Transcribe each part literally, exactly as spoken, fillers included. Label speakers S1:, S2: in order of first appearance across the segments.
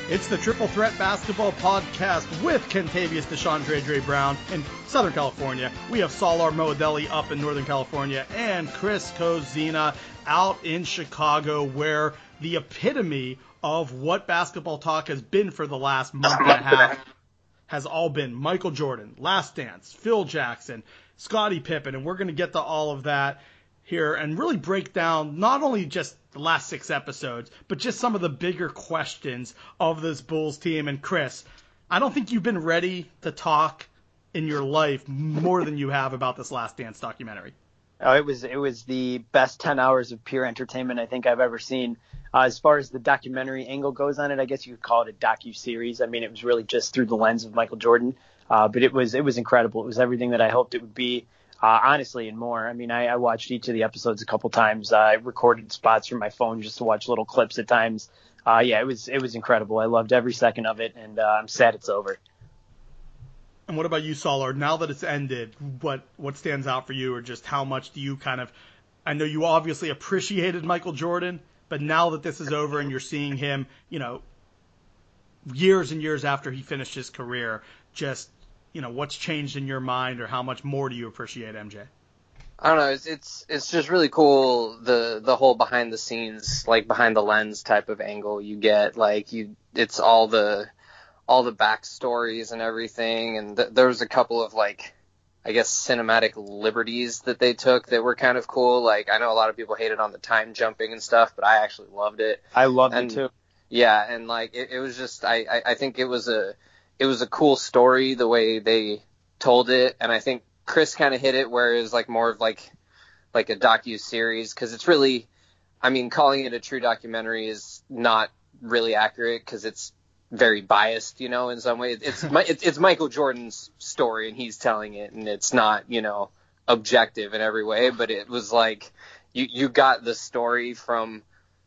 S1: It's the Triple Threat Basketball Podcast with Kentavious DeShondre Dre Brown in Southern California. We have Salar Moadelli up in Northern California and Chris Kozina out in Chicago, where the epitome of what basketball talk has been for the last month and a half has all been Michael Jordan, Last Dance, Phil Jackson, Scottie Pippen, and we're going to get to all of that here and really break down not only just the last six episodes, but just some of the bigger questions of this Bulls team. And Chris, I don't think you've been ready to talk in your life more than you have about this Last Dance documentary.
S2: Oh, it was it was the best ten hours of pure entertainment I think I've ever seen. Uh, as far as the documentary angle goes on it, I guess you could call it a docu-series. I mean, it was really just through the lens of Michael Jordan, uh, but it was it was incredible. It was everything that I hoped it would be. Uh, honestly, and more. I mean, I, I watched each of the episodes a couple times. Uh, I recorded spots from my phone just to watch little clips at times. Uh, yeah, it was it was incredible. I loved every second of it, and uh, I'm sad it's over.
S1: And what about you, Salar? Now that it's ended, what what stands out for you, or just how much do you kind of? I know you obviously appreciated Michael Jordan, but now that this is over and you're seeing him, you know, years and years after he finished his career, just you know, what's changed in your mind, or how much more do you appreciate M J?
S3: I don't know. It's it's it's just really cool, the the whole behind the scenes, like behind the lens type of angle you get. Like you, it's all the all the backstories and everything. And th- there was a couple of like, I guess, cinematic liberties that they took that were kind of cool. Like I know a lot of people hated on the time jumping and stuff, but I actually loved it.
S2: I loved
S3: and,
S2: it too.
S3: Yeah, and like it, it was just I, I I think it was a it was a cool story the way they told it, and I think Chris kind of hit it where it was like more of like like a docu-series, because it's really, I mean, calling it a true documentary is not really accurate because it's very biased, you know, in some way. It's it's, it's Michael Jordan's story and he's telling it, and it's not, you know, objective in every way, but it was like you you got the story from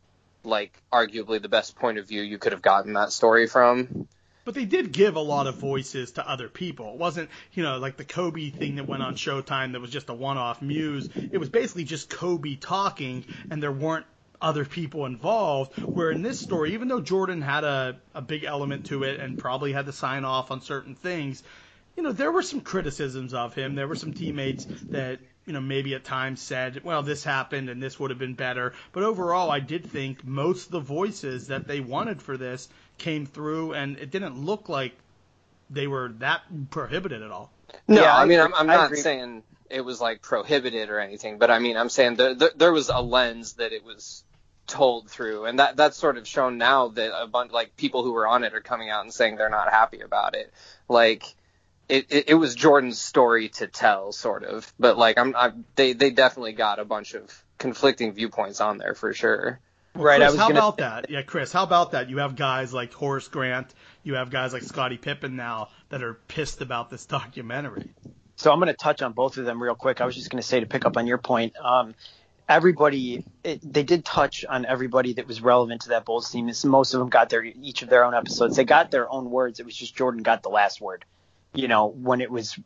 S3: like arguably the best point of view you could have gotten that story from.
S1: But they did give a lot of voices to other people. It wasn't, you know, like the Kobe thing that went on Showtime that was just a one-off muse. It was basically just Kobe talking, and there weren't other people involved. Where in this story, even though Jordan had a, a big element to it and probably had to sign off on certain things, you know, there were some criticisms of him. There were some teammates that, you know, maybe at times said, well, this happened and this would have been better. But overall, I did think most of the voices that they wanted for this came through, and it didn't look like they were that prohibited at all.
S3: No,
S2: yeah,
S3: I, I mean,
S2: agree.
S3: I'm, I'm
S2: I
S3: not
S2: agree.
S3: saying it was like prohibited or anything, but I mean, I'm saying there, there, there was a lens that it was told through, and that that's sort of shown now that a bunch like people who were on it are coming out and saying they're not happy about it. Like it, it, it was Jordan's story to tell, sort of, but like I'm, I'm they they definitely got a bunch of conflicting viewpoints on there for sure.
S1: Well,
S2: right.
S1: Chris,
S2: I was
S1: how
S2: gonna...
S1: about that? Yeah, Chris, how about that? You have guys like Horace Grant, you have guys like Scottie Pippen now that are pissed about this documentary.
S2: So I'm going to touch on both of them real quick. I was just going to say, to pick up on your point, um, everybody, it, they did touch on everybody that was relevant to that Bulls team. It's, most of them got their each of their own episodes. They got their own words. It was just Jordan got the last word. You know, when it was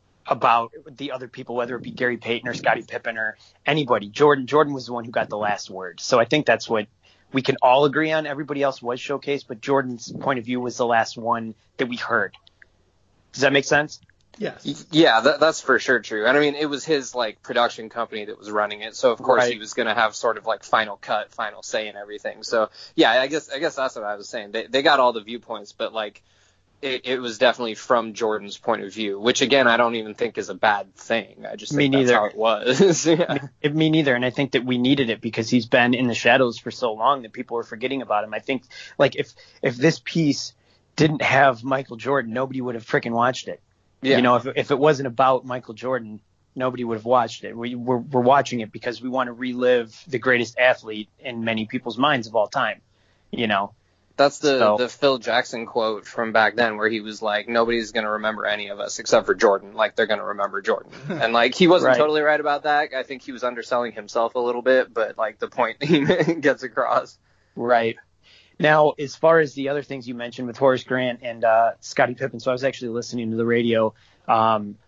S2: about the other people, whether it be Gary Payton or Scottie Pippen or anybody, Jordan Jordan was the one who got the last word. So I think that's what we can all agree on. Everybody else was showcased, but Jordan's point of view was the last one that we heard. Does that make sense?
S1: Yes.
S3: Yeah, that, that's for sure true. And I mean, it was his like production company that was running it, so of course
S2: Right.
S3: he was going to have sort of like final cut, final say and everything. So yeah, I guess I guess that's what I was saying. They they got all the viewpoints, but like it, it was definitely from Jordan's point of view, which again I don't even think is a bad thing. I just
S2: Me
S3: think that's
S2: neither.
S3: how it was. yeah.
S2: Me, me neither. And I think that we needed it because he's been in the shadows for so long that people are forgetting about him. I think like if if this piece didn't have Michael Jordan, nobody would have freaking watched it.
S3: Yeah.
S2: You know, if if it wasn't about Michael Jordan, nobody would have watched it. We we're, we're watching it because we want to relive the greatest athlete in many people's minds of all time. You know.
S3: That's the,
S2: So-
S3: the Phil Jackson quote from back then where he was like, nobody's going to remember any of us except for Jordan. Like, they're going to remember Jordan. And, like, he wasn't
S2: Right.
S3: totally right about that. I think he was underselling himself a little bit, but, like, the point he gets across.
S2: Right. Now, as far as the other things you mentioned with Horace Grant and uh, Scottie Pippen, so I was actually listening to the radio. Um,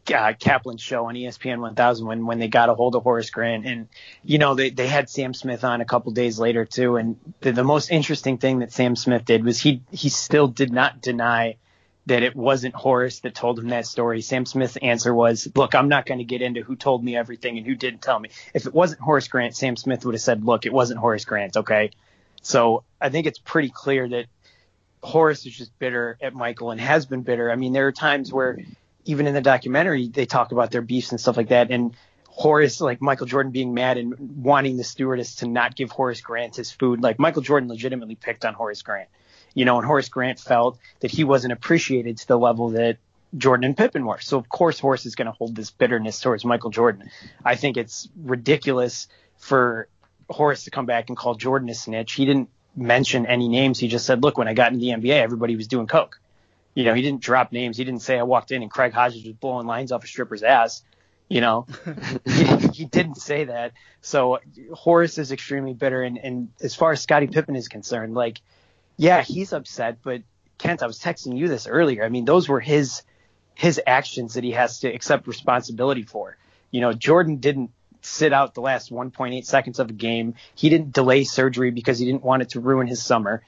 S2: uh, Kaplan show on E S P N one thousand when, when they got a hold of Horace Grant. And, you know, they, they had Sam Smith on a couple days later, too. And the, the most interesting thing that Sam Smith did was he he still did not deny that it wasn't Horace that told him that story. Sam Smith's answer was, look, I'm not going to get into who told me everything and who didn't tell me. If it wasn't Horace Grant, Sam Smith would have said, look, it wasn't Horace Grant, okay? So I think it's pretty clear that Horace is just bitter at Michael and has been bitter. I mean, there are times where even in the documentary, they talk about their beefs and stuff like that. And Horace, like Michael Jordan being mad and wanting the stewardess to not give Horace Grant his food. Like Michael Jordan legitimately picked on Horace Grant. You know, and Horace Grant felt that he wasn't appreciated to the level that Jordan and Pippen were. So, of course, Horace is going to hold this bitterness towards Michael Jordan. I think it's ridiculous for Horace to come back and call Jordan a snitch. He didn't mention any names. He just said, look, when I got into the N B A, everybody was doing coke. You know, he didn't drop names. He didn't say I walked in and Craig Hodges was blowing lines off a stripper's ass. You know, he, he didn't say that. So Horace is extremely bitter. And, and as far as Scottie Pippen is concerned, like, yeah, he's upset, but Kent, I was texting you this earlier. I mean, those were his his actions that he has to accept responsibility for. You know, Jordan didn't sit out the last one point eight seconds of a game. He didn't delay surgery because he didn't want it to ruin his summer.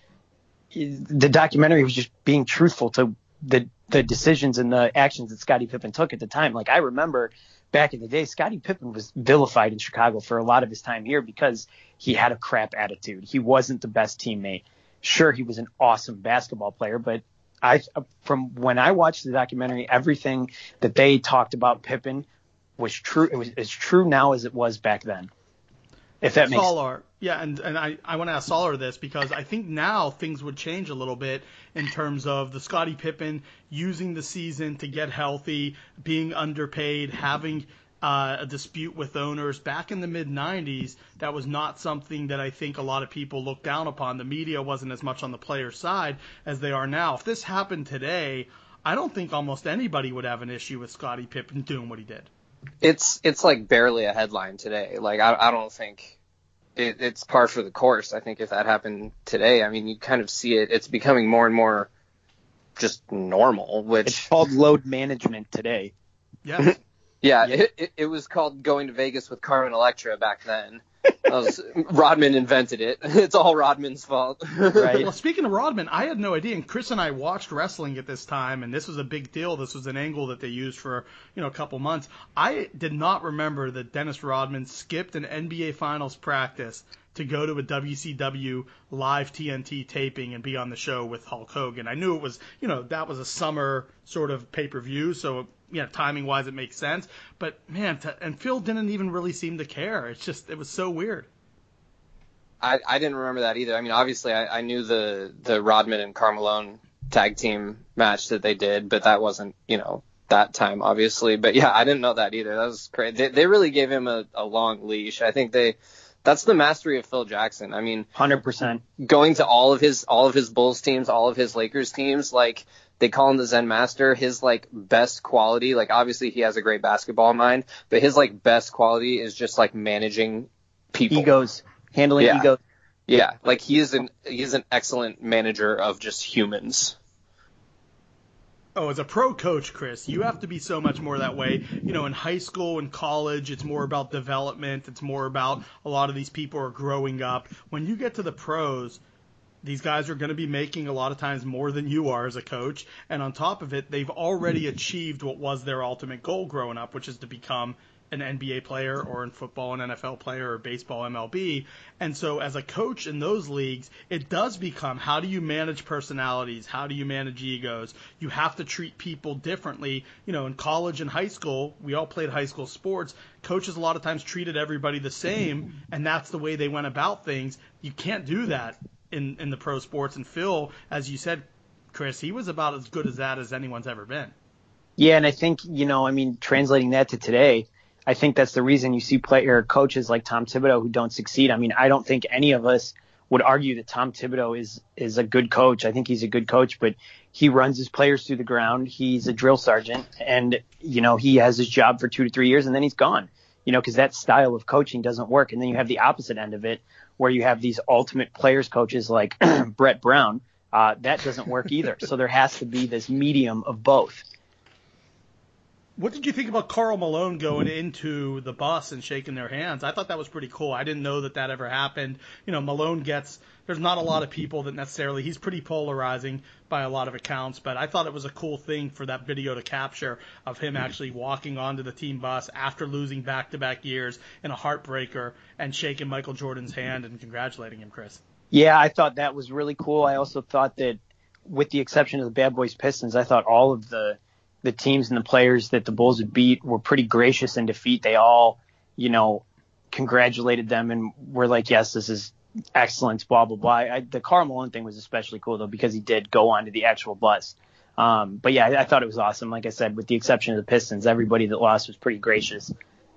S2: The documentary was just being truthful to the the decisions and the actions that Scottie Pippen took at the time. Like, I remember back in the day, Scottie Pippen was vilified in Chicago for a lot of his time here because he had a crap attitude. He wasn't the best teammate. Sure, he was an awesome basketball player, but I, from when I watched the documentary, everything that they talked about Pippen was true. It was as true now as it was back then. If that makes
S1: Solar, yeah, and, and I, I want to ask Solar this because I think now things would change a little bit in terms of the Scottie Pippen using the season to get healthy, being underpaid, having uh, a dispute with owners. Back in the mid nineties, that was not something that I think a lot of people looked down upon. The media wasn't as much on the player's side as they are now. If this happened today, I don't think almost anybody would have an issue with Scottie Pippen doing what he did.
S3: It's it's like barely a headline today. Like I I don't think it, it's par for the course. I think if that happened today, I mean, you kind of see it. It's becoming more and more just normal. Which
S2: it's called load management today.
S1: Yeah.
S3: Yeah, yeah. It, it, it was called going to Vegas with Carmen Electra back then. Was, Rodman invented it. It's all Rodman's fault.
S2: Right.
S1: Well, speaking of Rodman, I had no idea, and Chris and I watched wrestling at this time, and this was a big deal. This was an angle that they used for, you know, a couple months. I did not remember that Dennis Rodman skipped an N B A Finals practice to go to a W C W live T N T taping and be on the show with Hulk Hogan. I knew it was, you know, that was a summer sort of pay-per-view, so yeah, timing-wise, it makes sense. But, man, t- and Phil didn't even really seem to care. It's just, it was so weird.
S3: I, I didn't remember that either. I mean, obviously, I, I knew the, the Rodman and Carmelo tag team match that they did, but that wasn't, you know, that time, obviously. But, yeah, I didn't know that either. That was crazy. They, they really gave him a, a long leash. I think they – that's the mastery of Phil Jackson. I mean,
S2: one hundred percent.
S3: Going to all of his all of his Bulls teams, all of his Lakers teams, like – they call him the Zen Master. His like best quality, like obviously he has a great basketball mind, but his like best quality is just like managing people.
S2: Egos, handling
S3: yeah.
S2: egos.
S3: Yeah, like he is an he's an excellent manager of just humans.
S1: Oh, as a pro coach, Chris, you have to be so much more that way. You know, in high school and college, it's more about development. It's more about a lot of these people are growing up. When you get to the pros, these guys are going to be making a lot of times more than you are as a coach. And on top of it, they've already achieved what was their ultimate goal growing up, which is to become an N B A player or in football an N F L player or baseball M L B. And so as a coach in those leagues, it does become how do you manage personalities? How do you manage egos? You have to treat people differently. You know, in college and high school, we all played high school sports. Coaches a lot of times treated everybody the same, and that's the way they went about things. You can't do that in, in the pro sports. And Phil, as you said, Chris, he was about as good as that as anyone's ever been.
S2: Yeah, and I think, you know, I mean, translating that to today, I think that's the reason you see player coaches like Tom Thibodeau who don't succeed. I mean, I don't think any of us would argue that Tom Thibodeau is is a good coach. I think he's a good coach, but he runs his players through the ground. He's a drill sergeant, and, you know, he has his job for two to three years, and then he's gone, you know, because that style of coaching doesn't work. And then you have the opposite end of it, where you have these ultimate players coaches like Brett Brown. Uh, that doesn't work either. So there has to be this medium of both.
S1: What did you think about Karl Malone going into the bus and shaking their hands? I thought that was pretty cool. I didn't know that that ever happened. You know, Malone gets, there's not a lot of people that necessarily, he's pretty polarizing by a lot of accounts, but I thought it was a cool thing for that video to capture of him actually walking onto the team bus after losing back-to-back years in a heartbreaker and shaking Michael Jordan's hand and congratulating him, Chris.
S2: Yeah, I thought that was really cool. I also thought that, with the exception of the Bad Boys Pistons, I thought all of the the teams and the players that the Bulls had beat were pretty gracious in defeat. They all, you know, congratulated them and were like, yes, this is excellent, blah, blah, blah. I, the Karl Malone thing was especially cool, though, because he did go onto the actual bus. Um, but, yeah, I, I thought it was awesome. Like I said, with the exception of the Pistons, everybody that lost was pretty gracious.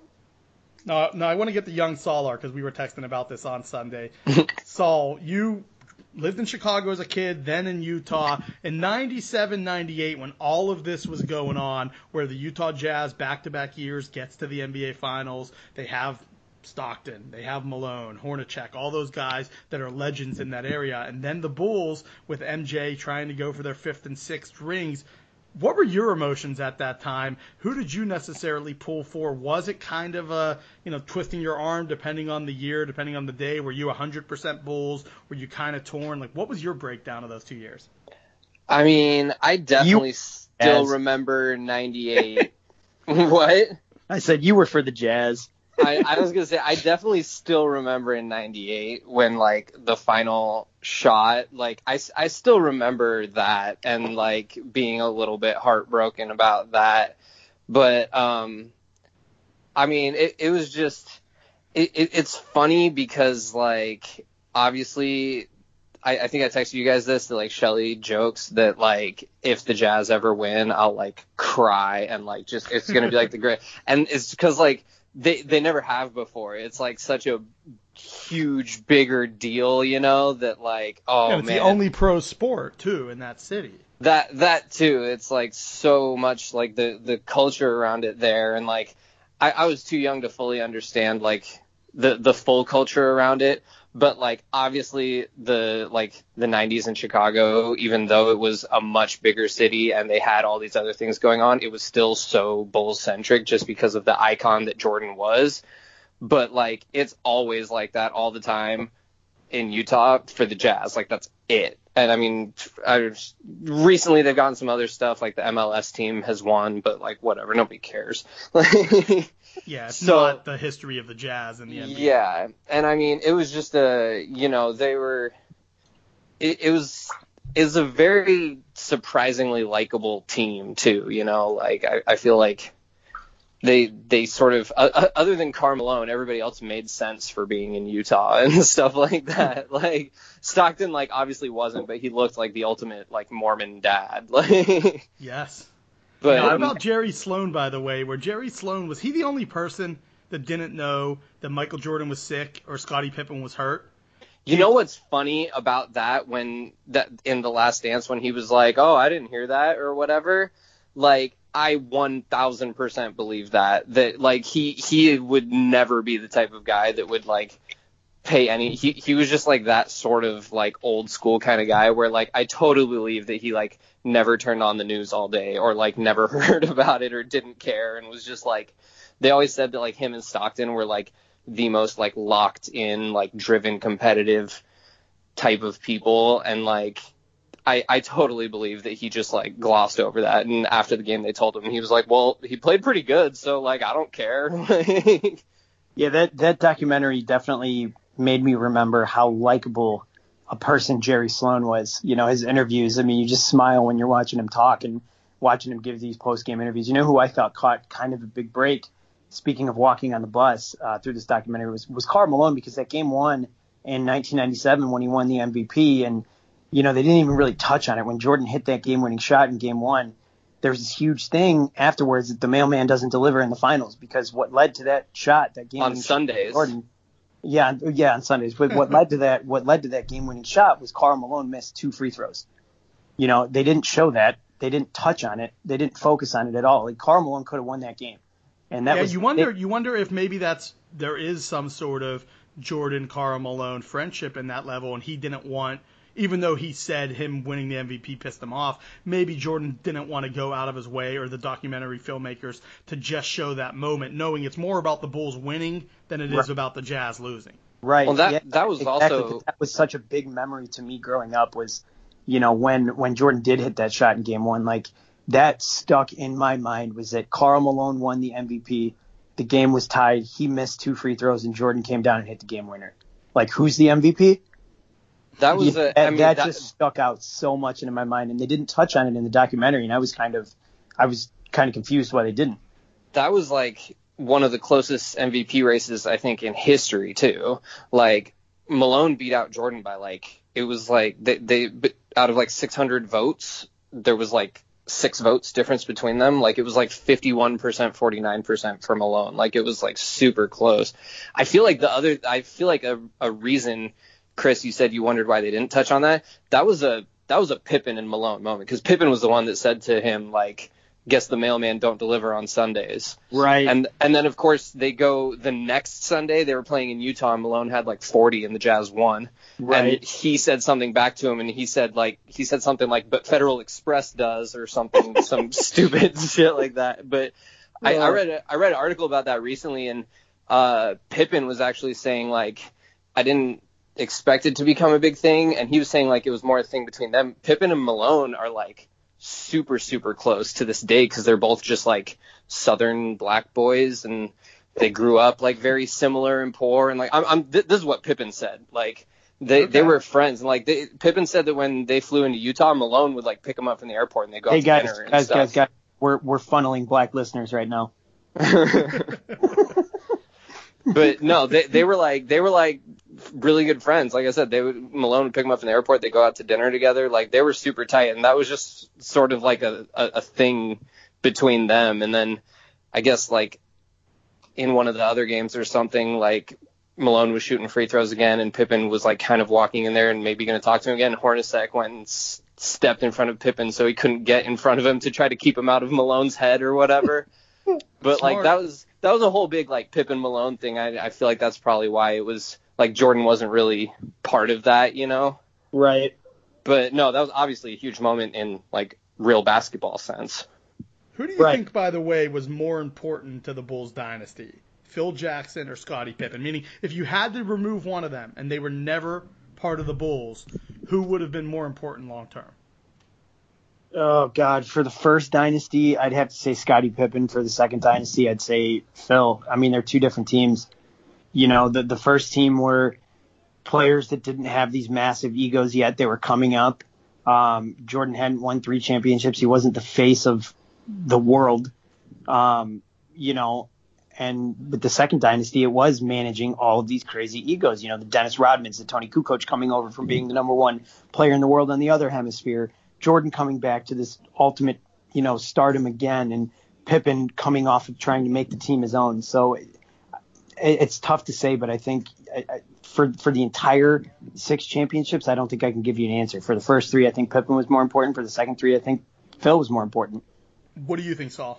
S1: No, no, I want to get to young Saul because we were texting about this on Sunday. Saul, you lived in Chicago as a kid, then in Utah. In ninety-seven ninety-eight, when all of this was going on, where the Utah Jazz back-to-back years gets to the N B A Finals, they have Stockton, they have Malone, Hornacek, all those guys that are legends in that area. And then the Bulls with M J trying to go for their fifth and sixth rings. What were your emotions at that time? Who did you necessarily pull for? Was it kind of a, you know, twisting your arm depending on the year, depending on the day? Were you one hundred percent Bulls? Were you kind of torn? Like, what was your breakdown of those two years?
S3: I mean, I definitely
S2: You-
S3: still
S2: As-
S3: remember ninety-eight. What?
S2: I said you were for the Jazz.
S3: I, I was gonna say I definitely still remember in ninety-eight when like the final shot, like I, I still remember that and like being a little bit heartbroken about that. But um, I mean it, it was just it, it, it's funny because like obviously I, I think I texted you guys this that like Shelly jokes that like if the Jazz ever win I'll like cry and like just it's gonna be like the great and it's because like They they never have before. It's like such a huge, bigger deal, you know, that like, oh
S1: yeah, it's
S3: man.
S1: the only pro sport, too, in that city.
S3: That that too. It's like so much like the, the culture around it there. And like, I, I was too young to fully understand like the, the full culture around it. But like, obviously the, like the nineties in Chicago, even though it was a much bigger city and they had all these other things going on, it was still so Bulls centric just because of the icon that Jordan was. But like, it's always like that all the time in Utah for the Jazz. Like that's it. And I mean, I was, recently they've gotten some other stuff like the M L S team has won, but like whatever, nobody cares.
S1: Yeah, it's
S3: So-
S1: not the history of the Jazz in the N B A.
S3: Yeah, and I mean, it was just a, you know, they were, it, it was, it was a very surprisingly likable team too, you know, like I, I feel like they, they sort of, uh, other than Karl Malone, everybody else made sense for being in Utah and stuff like that. Like Stockton, like obviously wasn't, but he looked like the ultimate like Mormon dad. Like,
S1: Yes.
S3: but
S1: What about Jerry Sloan, by the way, where Jerry Sloan, was he the only person that didn't know that Michael Jordan was sick or Scottie Pippen was hurt?
S3: You know what's funny about that when that in The Last Dance when he was like, "Oh, I didn't hear that" or whatever, like I one thousand percent believe that that like he he would never be the type of guy that would like pay any he he was just like that sort of like old school kind of guy where like I totally believe that he like never turned on the news all day or like never heard about it or didn't care and was just like they always said that like him and Stockton were like the most like locked in like driven competitive type of people and like I I totally believe that he just like glossed over that and after the game they told him he was like well he played pretty good so like I don't care.
S2: Yeah, that, that documentary definitely made me remember how likable a person Jerry Sloan was. You know, his interviews, I mean, you just smile when you're watching him talk and watching him give these post-game interviews. You know who I thought caught kind of a big break, speaking of walking on the bus uh, through this documentary, was, was Karl Malone, because that game one in nineteen ninety-seven when he won the M V P, and, you know, they didn't even really touch on it. When Jordan hit that game-winning shot in game one, there was this huge thing afterwards that the mailman doesn't deliver in the finals, because what led to that shot, that game
S3: On Sundays.
S2: Jordan, yeah, yeah, on Sundays. But what led to that, what led to that game-winning shot was Karl Malone missed two free throws. You know, they didn't show that, they didn't touch on it, they didn't focus on it at all. Like Karl Malone could have won that game, and that
S1: yeah,
S2: was
S1: you wonder.
S2: it,
S1: You wonder if maybe that's there is some sort of Jordan Karl Malone friendship in that level, and he didn't want even though he said him winning the M V P pissed him off, maybe Jordan didn't want to go out of his way, or the documentary filmmakers, to just show that moment, knowing it's more about the Bulls winning than it
S2: Right.
S1: is about the Jazz losing.
S2: Right.
S3: Well, that
S2: yeah,
S3: that was
S2: exactly.
S3: also
S2: That was such a big memory to me growing up. Was, you know, when when Jordan did hit that shot in Game One, like that stuck in my mind. Was that Karl Malone won the M V P? The game was tied. He missed two free throws, and Jordan came down and hit the game winner. Like, who's the M V P?
S3: that was
S2: Yeah,
S3: a,
S2: that,
S3: I mean,
S2: that
S3: that,
S2: just stuck out so much into my mind, and they didn't touch on it in the documentary, and I was kind of, I was kind of confused why they didn't.
S3: that was like one of the closest M V P races I think in history too. Like Malone beat out Jordan by like it was like they, they out of like six hundred votes, there was like six votes difference between them. Like it was like fifty-one percent, forty-nine percent for Malone. Like it was like super close. I feel like the other, I feel like a, a reason, Chris, you said you wondered why they didn't touch on that. That was a, that was a Pippen and Malone moment, because Pippen was the one that said to him, like, guess the mailman don't deliver on Sundays.
S2: Right.
S3: And and then, of course, they go the next Sunday. They were playing in Utah, and Malone had like forty, and the Jazz won.
S2: Right.
S3: And he said something back to him, and he said like he said something like, "But Federal Express does," or something, some stupid shit like that. But I, I read a, I read an article about that recently, and uh, Pippen was actually saying like, I didn't expect it to become a big thing, and he was saying like it was more a thing between them. Pippen and Malone are like super super close to this day, because they're both just like Southern black boys, and they grew up like very similar and poor, and like I'm, I'm th- this is what Pippen said, like they
S1: Okay.
S3: they were friends, and like they, Pippen said that when they flew into Utah, Malone would like pick them up from the airport, and they go
S2: Hey
S3: out to
S2: guys,
S3: dinner and
S2: guys,
S3: stuff.
S2: guys, guys, we're we're funneling black listeners right now.
S3: But no, they they were like they were like really good friends. Like I said, they would Malone would pick them up from the airport. They go out to dinner together. Like they were super tight, and that was just sort of like a, a, a thing between them. And then I guess like in one of the other games or something, like Malone was shooting free throws again, and Pippen was like kind of walking in there and maybe going to talk to him again. Hornacek went and s- stepped in front of Pippen so he couldn't get in front of him to try to keep him out of Malone's head or whatever. But like
S1: Smart.
S3: that was that was a whole big like Pippen Malone thing. I I feel like that's probably why it was like Jordan wasn't really part of that, you know.
S2: Right.
S3: But no, that was obviously a huge moment in like real basketball sense.
S1: Who do you
S2: Right.
S1: think, by the way, was more important to the Bulls dynasty, Phil Jackson or Scottie Pippen? Meaning, if you had to remove one of them and they were never part of the Bulls, who would have been more important long term?
S2: Oh God, for the first dynasty, I'd have to say Scottie Pippen. For the second dynasty, I'd say Phil. I mean, they're two different teams. You know, the the first team were players that didn't have these massive egos yet. They were coming up. Um, Jordan hadn't won three championships. He wasn't the face of the world. Um, you know, and with the second dynasty, it was managing all of these crazy egos. You know, the Dennis Rodmans, the Tony Kukoc coming over from being the number one player in the world on the other hemisphere. Jordan coming back to this ultimate, you know, stardom again, and Pippen coming off of trying to make the team his own. So it, it's tough to say, but I think I, I, for for the entire six championships, I don't think I can give you an answer. For the first three, I think Pippen was more important. For the second three, I think Phil was more important.
S1: What do you think, Saul?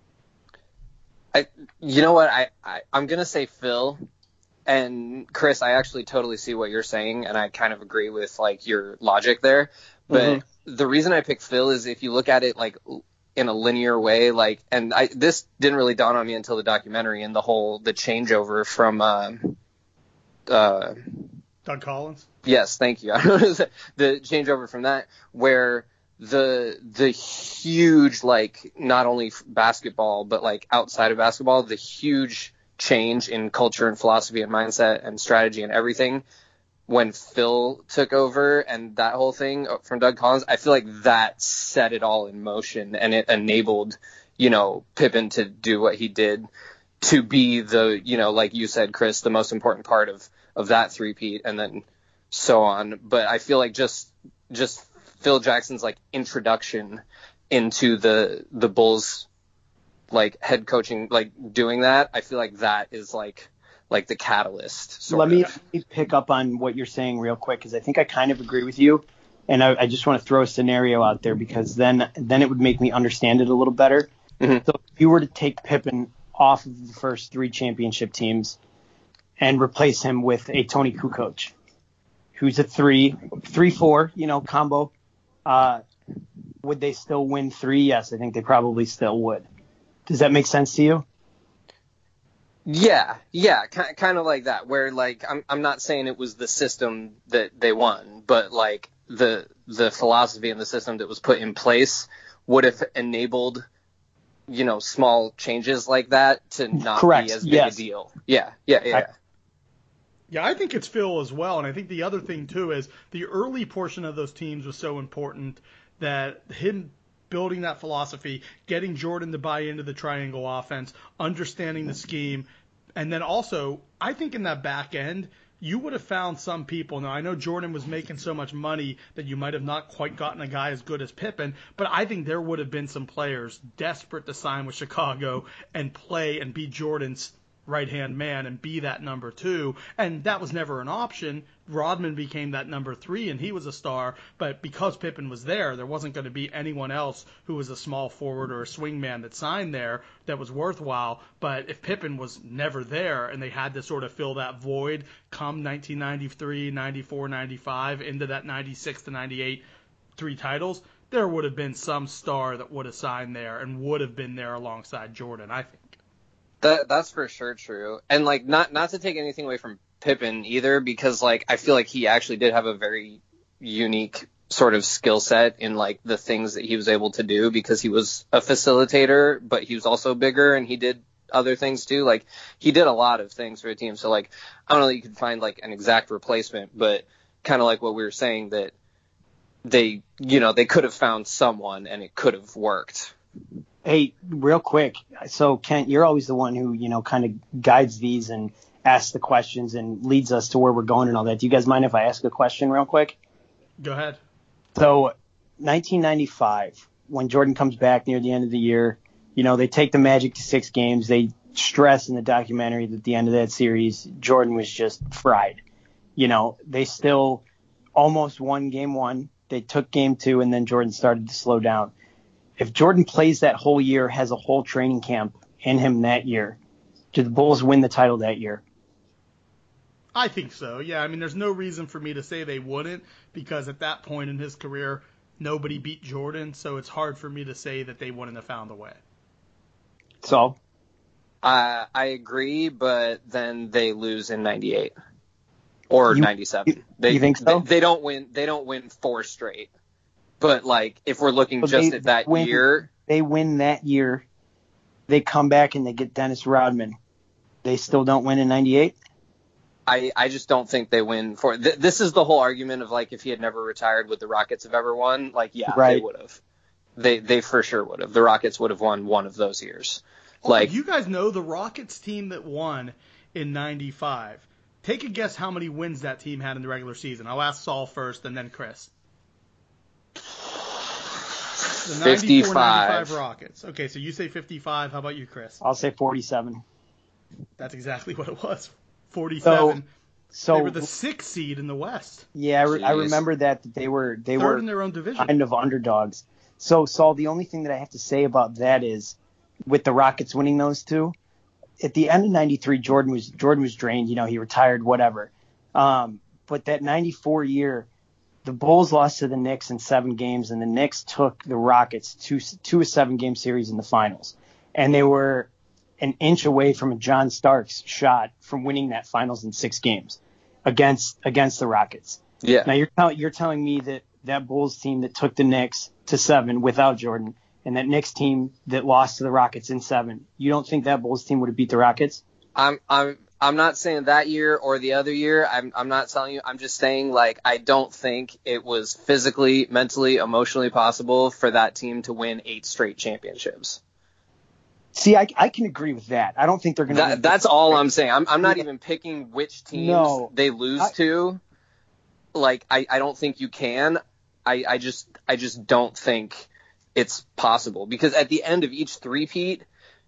S3: I you know what I, I I'm gonna say Phil. And Chris, I actually totally see what you're saying, and I kind of agree with like your logic there. But
S2: Mm-hmm.
S3: the reason I pick Phil is if you look at it like in a linear way, like, and I this didn't really dawn on me until the documentary and the whole the changeover from uh, uh
S1: Doug Collins?
S3: yes, thank you. The changeover from that, where the the huge like not only f- basketball but like outside of basketball, the huge change in culture and philosophy and mindset and strategy and everything when Phil took over and that whole thing from Doug Collins, I feel like that set it all in motion, and it enabled, you know, Pippen to do what he did, to be the, you know, like you said, Chris, the most important part of, of that three-peat, and then so on. But I feel like just just Phil Jackson's like introduction into the the Bulls like head coaching, like doing that, I feel like that is like like the catalyst. Sort
S2: Let me,
S3: of.
S2: let me pick up on what you're saying real quick, because I think I kind of agree with you, and I, I just want to throw a scenario out there, because then then it would make me understand it a little better.
S3: Mhm.
S2: So if you were to take Pippen off of the first three championship teams and replace him with a Tony Kukoc, who's a three, three, four, you know, combo. Uh, would they still win three? Yes, I think they probably still would. Does that make sense to you?
S3: Yeah, yeah, kind of like that, where like I'm I'm not saying it was the system that they won, but like the the philosophy and the system that was put in place would have enabled, you know, small changes like that to not
S2: Correct.
S3: be as big
S2: Yes.
S3: a deal. Yeah, yeah, yeah.
S1: I, yeah, I think it's Phil as well, and I think the other thing too is the early portion of those teams was so important that him building that philosophy, getting Jordan to buy into the triangle offense, understanding the scheme, and then also, I think in that back end, you would have found some people. Now, I know Jordan was making so much money that you might have not quite gotten a guy as good as Pippen, but I think there would have been some players desperate to sign with Chicago and play and be Jordan's right-hand man and be that number two, and that was never an option. Rodman became that number three, and he was a star, but because Pippen was there, there wasn't going to be anyone else who was a small forward or a swing man that signed there that was worthwhile. But if Pippen was never there and they had to sort of fill that void come nineteen ninety-three, ninety-four, ninety-five, into that ninety-six to ninety-eight, three titles, there would have been some star that would have signed there and would have been there alongside Jordan, I think.
S3: That that's for sure true. And like not not to take anything away from Pippen either, because like I feel like he actually did have a very unique sort of skill set in like the things that he was able to do, because he was a facilitator, but he was also bigger and he did other things too. Like he did a lot of things for a team. So like I don't know that you could find like an exact replacement, but kind of like what we were saying, that they, you know, they could have found someone and it could have worked.
S2: Hey, real quick. So, Kent, you're always the one who, you know, kind of guides these and asks the questions and leads us to where we're going and all that. Do you guys mind if I ask a question real quick?
S1: Go ahead.
S2: So, nineteen ninety-five, when Jordan comes back near the end of the year, you know, they take the Magic to six games. They stress in the documentary that at the end of that series, Jordan was just fried. You know, they still almost won game one. They took game two, and then Jordan started to slow down. If Jordan plays that whole year, has a whole training camp in him that year, do the Bulls win the title that year?
S1: I think so, yeah. I mean, there's no reason for me to say they wouldn't, because at that point in his career, nobody beat Jordan, so it's hard for me to say that they wouldn't have found a way.
S2: So?
S3: Uh, I agree, but then they lose in ninety-eight or
S2: you,
S3: ninety-seven.
S2: You,
S3: they,
S2: you think so?
S3: They, they don't win. They don't win four straight. But like, if we're looking but just at that
S2: win,
S3: year,
S2: they win that year. They come back and they get Dennis Rodman. They still don't win in ninety-eight.
S3: I, I just don't think they win for th- this is the whole argument of like, if he had never retired, would the Rockets have ever won? Like, yeah,
S2: right.
S3: They would have. They they for sure would have. The Rockets would have won one of those years.
S1: Oh,
S3: like,
S1: you guys know the Rockets team that won in ninety-five. Take a guess how many wins that team had in the regular season. I'll ask Saul first and then Chris. The ninety-four ninety-five Rockets. Okay, so you say fifty-five. How about you, Chris?
S2: I'll say forty-seven.
S1: That's exactly what it was. forty-seven.
S2: So, so
S1: they were the sixth seed in the West.
S2: Yeah, I, re- I remember that, that they were they
S1: Third
S2: were
S1: in their own division.
S2: Kind of underdogs. So, Saul, the only thing that I have to say about that is, with the Rockets winning those two, at the end of ninety-three, Jordan was Jordan was drained. You know, he retired, whatever. Um, but that ninety-four year, the Bulls lost to the Knicks in seven games, and the Knicks took the Rockets to to a seven-game series in the finals. And they were an inch away from a John Starks shot from winning that finals in six games against against the Rockets.
S3: Yeah.
S2: Now, you're, tell, you're telling me that that Bulls team that took the Knicks to seven without Jordan, and that Knicks team that lost to the Rockets in seven, you don't think that Bulls team would have beat the Rockets?
S3: I'm I'm I'm not saying that year or the other year. I'm I'm not telling you. I'm just saying, like, I don't think it was physically, mentally, emotionally possible for that team to win eight straight championships.
S2: See, I, I can agree with that. I don't think they're going to.
S3: That, that's all I'm saying. I'm I'm not even picking which teams
S2: no,
S3: they lose
S2: I,
S3: to. Like, I, I don't think you can. I, I just I just don't think it's possible, because at the end of each three-peat.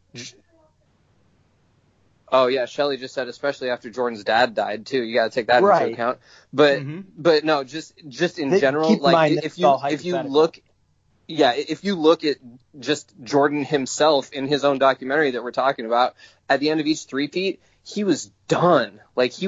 S3: Oh yeah, Shelley just said, especially after Jordan's dad died too. You got to take that
S2: right.
S3: into account. But
S1: mm-hmm.
S3: but no, just just in
S2: they,
S3: general, like if you if you look, yeah, if you look at just Jordan himself in his own documentary that we're talking about, at the end of each three-peat, he was done. Like he was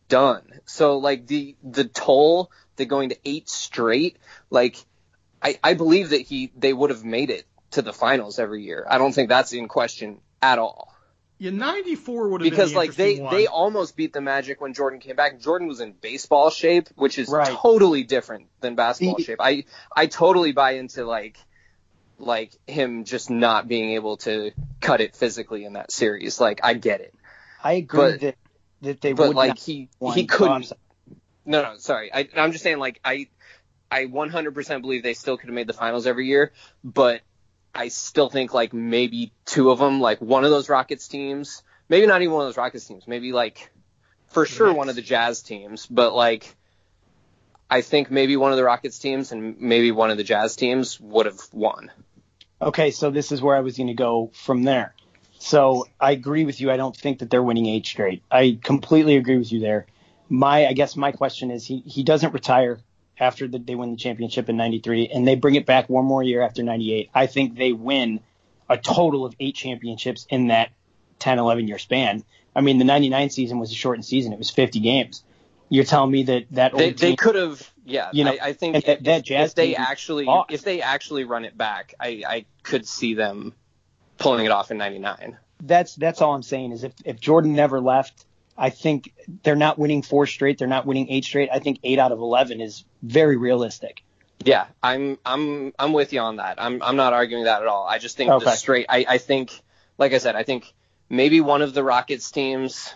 S3: done. So like the the toll, the going to eight straight, like I, I believe that he they would have made it to the finals every year. I don't think that's in question at all.
S1: Yeah, ninety-four would have
S3: because
S1: been the
S3: like they
S1: one.
S3: they almost beat the Magic when Jordan came back. Jordan was in baseball shape, which is
S2: right.
S3: totally different than basketball
S2: the,
S3: shape. I I totally buy into like like him just not being able to cut it physically in that series. Like I get it.
S2: I agree
S3: but,
S2: that that they
S3: but
S2: would
S3: like
S2: not
S3: he
S2: won.
S3: he couldn't.
S2: Oh,
S3: no, no, sorry. I, I'm just saying like I I one hundred percent believe they still could have made the finals every year, but I still think like maybe two of them, like one of those Rockets teams, maybe not even one of those Rockets teams, maybe like for sure one of the Jazz teams, but like I think maybe one of the Rockets teams and maybe one of the Jazz teams would have won.
S2: Okay, so this is where I was going to go from there. So I agree with you. I don't think that they're winning eight straight. I completely agree with you there. My, I guess my question is he, he doesn't retire after the, they win the championship in ninety-three, and they bring it back one more year after ninety-eight. I think they win a total of eight championships in that ten, eleven year span. I mean, the ninety-nine season was a shortened season. It was fifty games. You're telling me that that old
S3: they,
S2: team,
S3: they could have, yeah.
S2: You know,
S3: I, I think
S2: that,
S3: if,
S2: that Jazz
S3: if they
S2: team
S3: actually
S2: lost.
S3: if they actually run it back, I, I could see them pulling it off in ninety-nine.
S2: That's that's all I'm saying is if, if Jordan never left, I think they're not winning four straight. They're not winning eight straight. I think eight out of eleven is very realistic.
S3: Yeah, I'm I'm I'm with you on that. I'm I'm not arguing that at all. I just think
S2: Okay.
S3: the straight. I, I think, like I said, I think maybe one of the Rockets teams,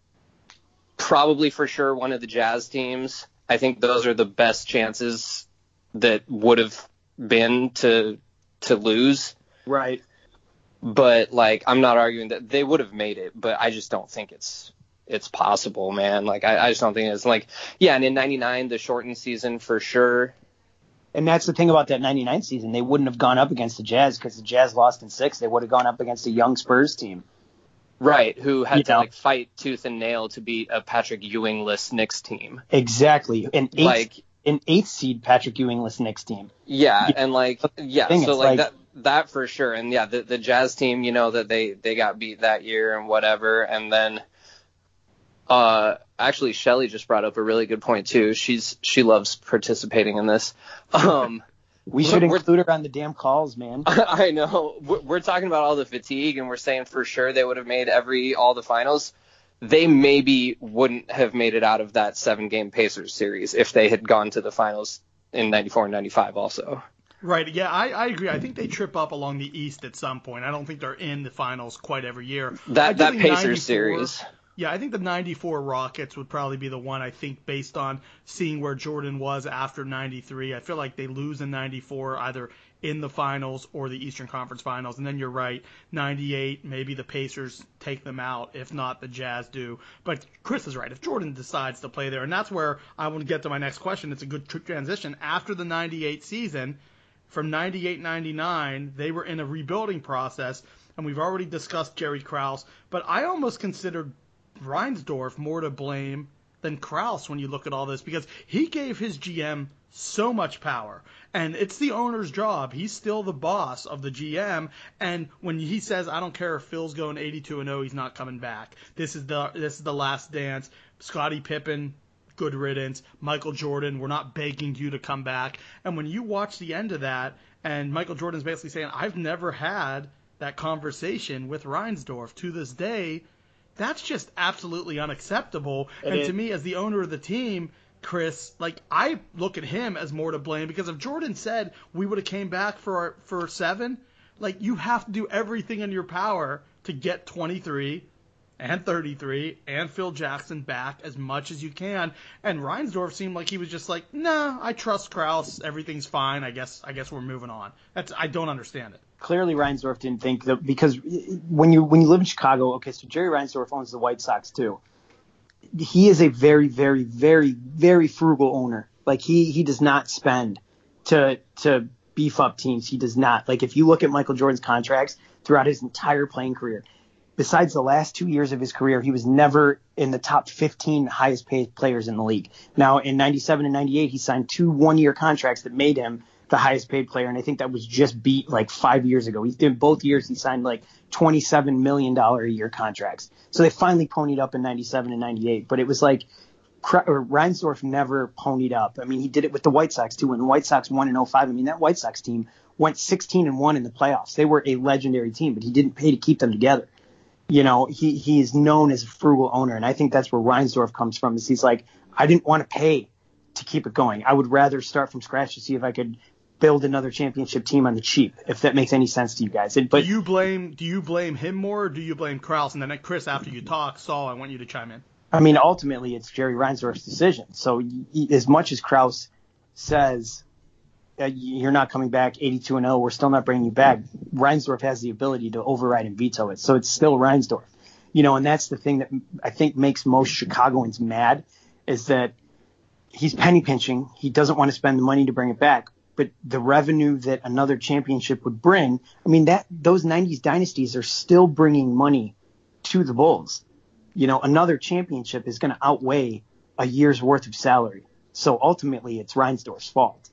S3: probably for sure one of the Jazz teams. I think those are the best chances that would have been to to lose.
S2: Right.
S3: But like, I'm not arguing that they would have made it, but I just don't think it's it's possible, man. Like, I, I just don't think it's like, yeah. And in ninety-nine, the shortened season for sure.
S2: And that's the thing about that ninety-nine season. They wouldn't have gone up against the Jazz because the Jazz lost in six. They would have gone up against a young Spurs team.
S3: Right, who had
S2: You
S3: to
S2: know.
S3: like fight tooth and nail to beat a Patrick Ewing-less Knicks team.
S2: Exactly. An eighth,
S3: Like,
S2: an eighth seed Patrick Ewing-less Knicks team.
S3: yeah,
S2: Yeah.
S3: and like, yeah,
S2: Thing,
S3: so
S2: it's
S3: like,
S2: like-
S3: that that for sure. And yeah, the the Jazz team, you know, that they they got beat that year and whatever. And then, uh, actually, Shelly just brought up a really good point too. She's she loves participating in this. Um.
S2: We should
S3: We're-
S2: include her on the damn calls, man.
S3: I know. We're we're talking about all the fatigue, and we're saying for sure they would have made every all the finals. They maybe wouldn't have made it out of that seven-game Pacers series if they had gone to the finals in ninety-four and ninety-five also.
S1: Right, yeah, I, I agree. I think they trip up along the East at some point. I don't think they're in the finals quite every year. I
S3: That
S1: do
S3: that
S1: think
S3: Pacers
S1: ninety-four
S3: series.
S1: Yeah, I think the ninety-four Rockets would probably be the one, I think, based on seeing where Jordan was after ninety-three. I feel like they lose in ninety-four either in the finals or the Eastern Conference Finals. And then you're right, ninety-eight, maybe the Pacers take them out. If not, the Jazz do. But Chris is right. If Jordan decides to play there, and that's where I want to get to my next question. It's a good tr- transition. After the ninety-eight season, from ninety-eight ninety-nine, they were in a rebuilding process. And we've already discussed Jerry Krause. But I almost considered Reinsdorf more to blame than Krause when you look at all this, because he gave his G M so much power, and it's the owner's job. He's still the boss of the G M, and when he says, I don't care if Phil's going eighty-two and oh, he's not coming back. This is the this is the last dance. Scottie Pippen, good riddance. Michael Jordan, we're not begging you to come back. And when you watch the end of that, and Michael Jordan's basically saying, I've never had that conversation with Reinsdorf to this day, that's just absolutely unacceptable.
S2: It
S1: and
S2: is.
S1: to me, as the owner of the team, Chris, like, I look at him as more to blame, because if Jordan said we would have came back for for seven, like, you have to do everything in your power to get twenty-three and thirty-three and Phil Jackson back as much as you can. And Reinsdorf seemed like he was just like, nah, I trust Krause, everything's fine. I guess I guess we're moving on. That's I don't understand it.
S2: Clearly, Reinsdorf didn't think that, because when you when you live in Chicago, okay, so Jerry Reinsdorf owns the White Sox too. He is a very, very, very, very frugal owner. Like, he he does not spend to to beef up teams. He does not. Like, if you look at Michael Jordan's contracts throughout his entire playing career, besides the last two years of his career, he was never in the top fifteen highest paid players in the league. Now, in ninety-seven and ninety-eight, he signed two one-year contracts that made him the highest paid player, and I think that was just beat like five years ago. He did both years. He signed like twenty-seven million dollars a year contracts. So they finally ponied up in ninety-seven and ninety-eight. But it was like,
S4: Reinsdorf never ponied up. I mean, he did it with the White Sox too. When the White Sox won in oh five, I mean, that White Sox team went sixteen and one in the playoffs. They were a legendary team, but he didn't pay to keep them together. You know, he he is known as a frugal owner, and I think that's where Reinsdorf comes from. Is he's like, I didn't want to pay to keep it going. I would rather start from scratch to see if I could build another championship team on the cheap, if that makes any sense to you guys. It, but
S1: do you blame do you blame him more, or do you blame Krause? And then Chris, after you talk, Saul, I want you to chime in.
S4: I mean, ultimately, it's Jerry Reinsdorf's decision. So he, as much as Krause says, uh, you're not coming back eighty-two and oh, we're still not bringing you back, Reinsdorf has the ability to override and veto it. So it's still Reinsdorf. You know, and that's the thing that I think makes most Chicagoans mad, is that he's penny pinching. He doesn't want to spend the money to bring it back. But the revenue that another championship would bring, I mean, that those nineties dynasties are still bringing money to the Bulls. You know, another championship is going to outweigh a year's worth of salary. So ultimately, it's Reinsdorf's fault.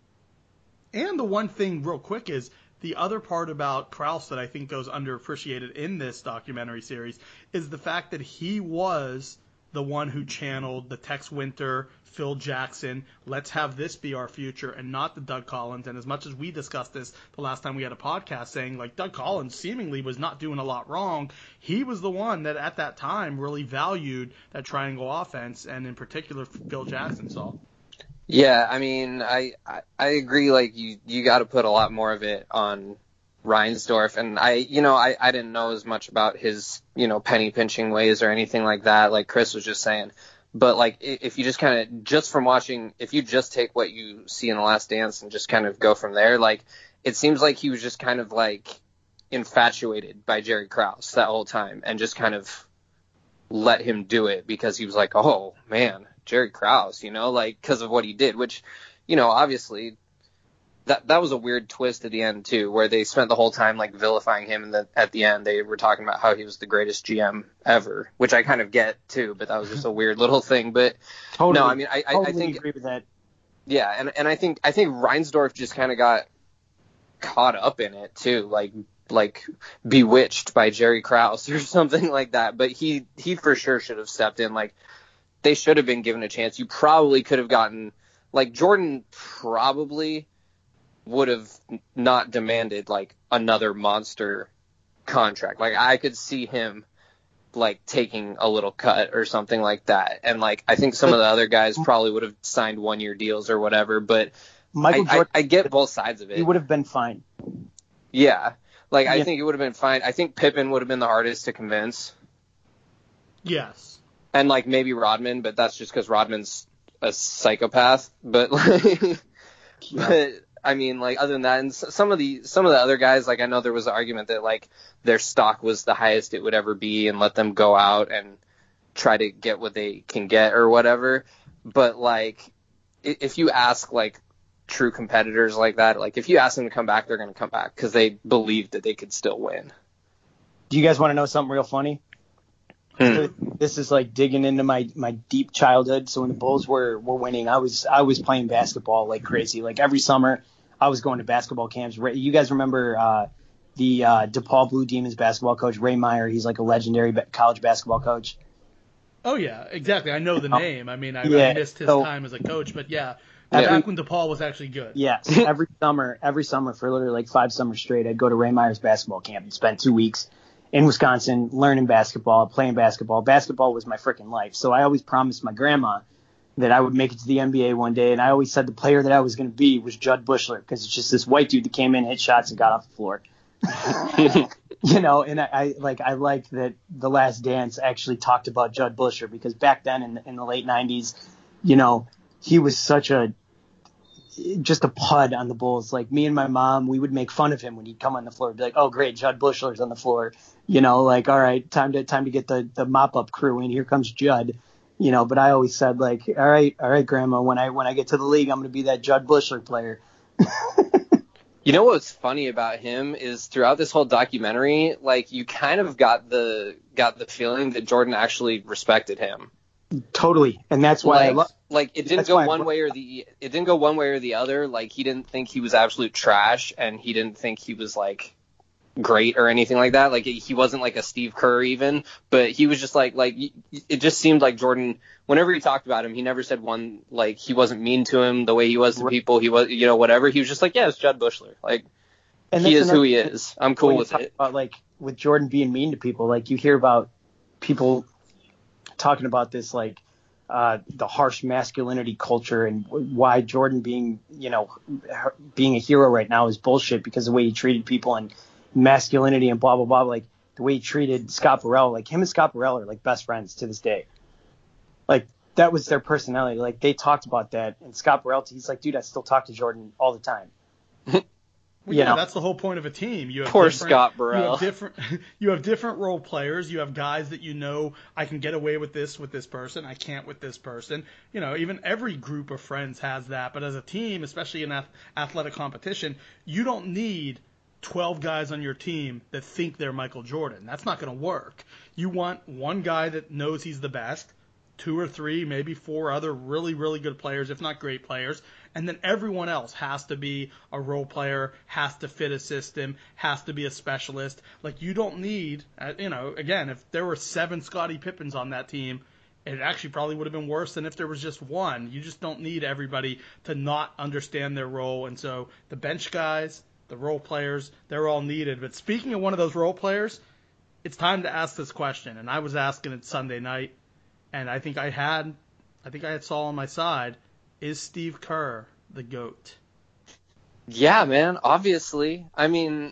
S1: And the one thing real quick is the other part about Krause that I think goes underappreciated in this documentary series is the fact that he was the one who channeled the Tex Winter, Phil Jackson, let's have this be our future, and not the Doug Collins. And as much as we discussed this the last time we had a podcast, saying like Doug Collins seemingly was not doing a lot wrong, he was the one that at that time really valued that triangle offense, and in particular Phil Jackson saw.
S3: Yeah, I mean, I, I, I agree. Like you, you got to put a lot more of it on Reinsdorf, and I, you know, I, I didn't know as much about his, you know, penny pinching ways or anything like that, like Chris was just saying. But like, if you just kind of, just from watching, if you just take what you see in The Last Dance and just kind of go from there, like, it seems like he was just kind of like infatuated by Jerry Krause that whole time, and just kind of let him do it because he was like, oh man, Jerry Krause, you know, like, because of what he did, which, you know, obviously that that was a weird twist at the end too, where they spent the whole time like vilifying him, and then at the end they were talking about how he was the greatest G M ever, which I kind of get too, but that was just a weird little thing. But
S4: totally,
S3: no, I mean, I,
S4: totally
S3: I think
S4: agree with that.
S3: Yeah, and and I think I think Reinsdorf just kind of got caught up in it too, like like bewitched by Jerry Krause or something like that. But he he for sure should have stepped in. Like, they should have been given a chance. You probably could have gotten, like, Jordan probably would have not demanded like another monster contract. Like, I could see him like taking a little cut or something like that. And like, I think some of the other guys probably would have signed one year deals or whatever, but Michael I, Jordan, I, I get both sides of it.
S4: He would have been fine.
S3: Yeah. Like,
S4: yeah.
S3: I think it would have been fine. I think Pippen would have been the hardest to convince.
S1: Yes.
S3: And like maybe Rodman, but that's just because Rodman's a psychopath. But like, yeah. but I mean, like, other than that, and some of the some of the other guys, like, I know there was an argument that like their stock was the highest it would ever be, and let them go out and try to get what they can get or whatever. But like, if you ask like true competitors like that, like if you ask them to come back, they're going to come back because they believe that they could still win.
S4: Do you guys want to know something real funny?
S3: Hmm.
S4: This is like digging into my, my deep childhood. So when the Bulls were, were winning, I was I was playing basketball like crazy. Like every summer, I was going to basketball camps. You guys remember uh, the uh, DePaul Blue Demons basketball coach, Ray Meyer? He's like a legendary college basketball coach.
S1: Oh, yeah, exactly. I know the
S4: oh.
S1: name. I mean, I,
S4: yeah,
S1: I missed his
S4: so,
S1: time as a coach, but yeah,
S4: every,
S1: back when DePaul was actually good.
S4: Yes, every summer, every summer for literally like five summers straight, I'd go to Ray Meyer's basketball camp and spend two weeks in Wisconsin learning basketball, playing basketball. Basketball was my freaking life. So I always promised my grandma that I would make it to the N B A one day, and I always said the player that I was going to be was Judd Bushler, because it's just this white dude that came in, hit shots, and got off the floor. You know, and I, I like I liked that The Last Dance actually talked about Judd Bushler, because back then in the, in the late nineties, you know, he was such a just a pud on the Bulls. Like, me and my mom, we would make fun of him when he'd come on the floor. We'd be like, "Oh, great, Judd Bushler's on the floor." You know, like, all right, time to time to get the the mop up crew in. Here comes Judd. You know, but I always said, like, all right, all right, Grandma, when I when I get to the league, I'm going to be that Judd Bushler player.
S3: You know what's funny about him is throughout this whole documentary, like, you kind of got the got the feeling that Jordan actually respected him.
S4: Totally, and that's why
S3: like,
S4: I love.
S3: Like, it didn't go one way or the it didn't go one way or the other. Like, he didn't think he was absolute trash, and he didn't think he was like great or anything like that. Like he wasn't like a Steve Kerr even, but he was just like like it just seemed like Jordan. Whenever he talked about him, he never said one like he wasn't mean to him the way he was to people. He was, you know, whatever. He was just like, yeah, it's Jud Buechler. Like
S4: and
S3: he is who he is. I'm cool with it.
S4: About, like with Jordan being mean to people, like you hear about people talking about this, like uh, the harsh masculinity culture and why Jordan being, you know, being a hero right now is bullshit because of the way he treated people and masculinity and blah, blah, blah. Like the way he treated Scott Burrell, like him and Scott Burrell are like best friends to this day. Like that was their personality. Like they talked about that. And Scott Burrell, he's like, dude, I still talk to Jordan all the time.
S1: Well, yeah, know. That's the whole point of a team. You have
S3: Poor Scott Burrell.
S1: You have different, you have different role players. You have guys that you know, I can get away with this with this person. I can't with this person. You know, even every group of friends has that. But as a team, especially in athletic competition, you don't need twelve guys on your team that think they're Michael Jordan. That's not going to work. You want one guy that knows he's the best, two or three, maybe four other really, really good players, if not great players, and then everyone else has to be a role player, has to fit a system, has to be a specialist. Like, you don't need, you know, again, if there were seven Scottie Pippens on that team, it actually probably would have been worse than if there was just one. You just don't need everybody to not understand their role. And so the bench guys, the role players, they're all needed. But speaking of one of those role players, it's time to ask this question. And I was asking it Sunday night, and I think I had, I think I had Saul on my side. Is Steve Kerr the GOAT?
S3: Yeah, man. Obviously, I mean,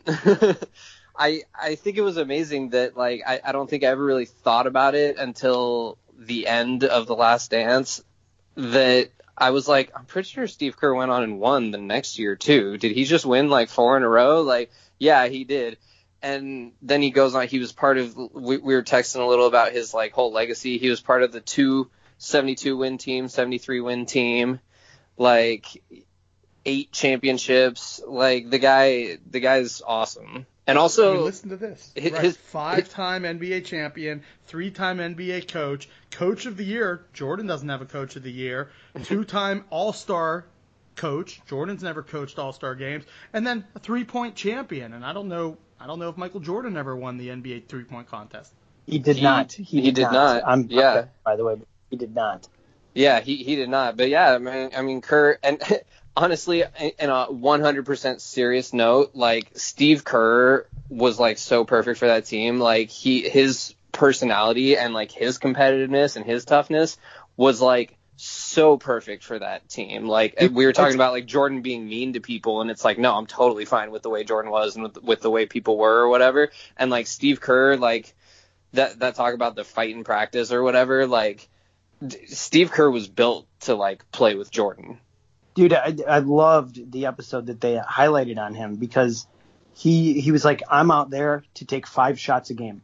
S3: I I think it was amazing that like I, I don't think I ever really thought about it until the end of The Last Dance. That I was like, I'm pretty sure Steve Kerr went on and won the next year too. Did he just win like four in a row? Like, yeah, he did. And then he goes on. He was part of. We, we were texting a little about his like whole legacy. He was part of the two seventy-two win team, seventy-three win team, like eight championships. Like the guy, the guy's awesome. And also,
S1: I mean, listen to this.
S3: His,
S1: right.
S3: his
S1: five-time N B A champion, three-time N B A coach, coach of the year. Jordan doesn't have a coach of the year. Two-time All-Star coach. Jordan's never coached All-Star games. And then a three-point champion. And I don't know. I don't know if Michael Jordan ever won the N B A three-point contest.
S4: He did
S3: he,
S4: not. He,
S3: he
S4: did,
S3: did
S4: not.
S3: not.
S4: I'm
S3: yeah.
S4: By the way, he did not.
S3: Yeah, he, he did not. But yeah, I mean, I mean, Kerr, and honestly, in a one hundred percent serious note, like Steve Kerr was like so perfect for that team. Like he, his personality and like his competitiveness and his toughness was like so perfect for that team. Like we were talking about like Jordan being mean to people, and it's like, no, I'm totally fine with the way Jordan was and with, with the way people were or whatever. And like Steve Kerr, like that, that talk about the fight in practice or whatever, like Steve Kerr was built to like play with Jordan.
S4: Dude, I, I loved the episode that they highlighted on him because he he was like, I'm out there to take five shots a game.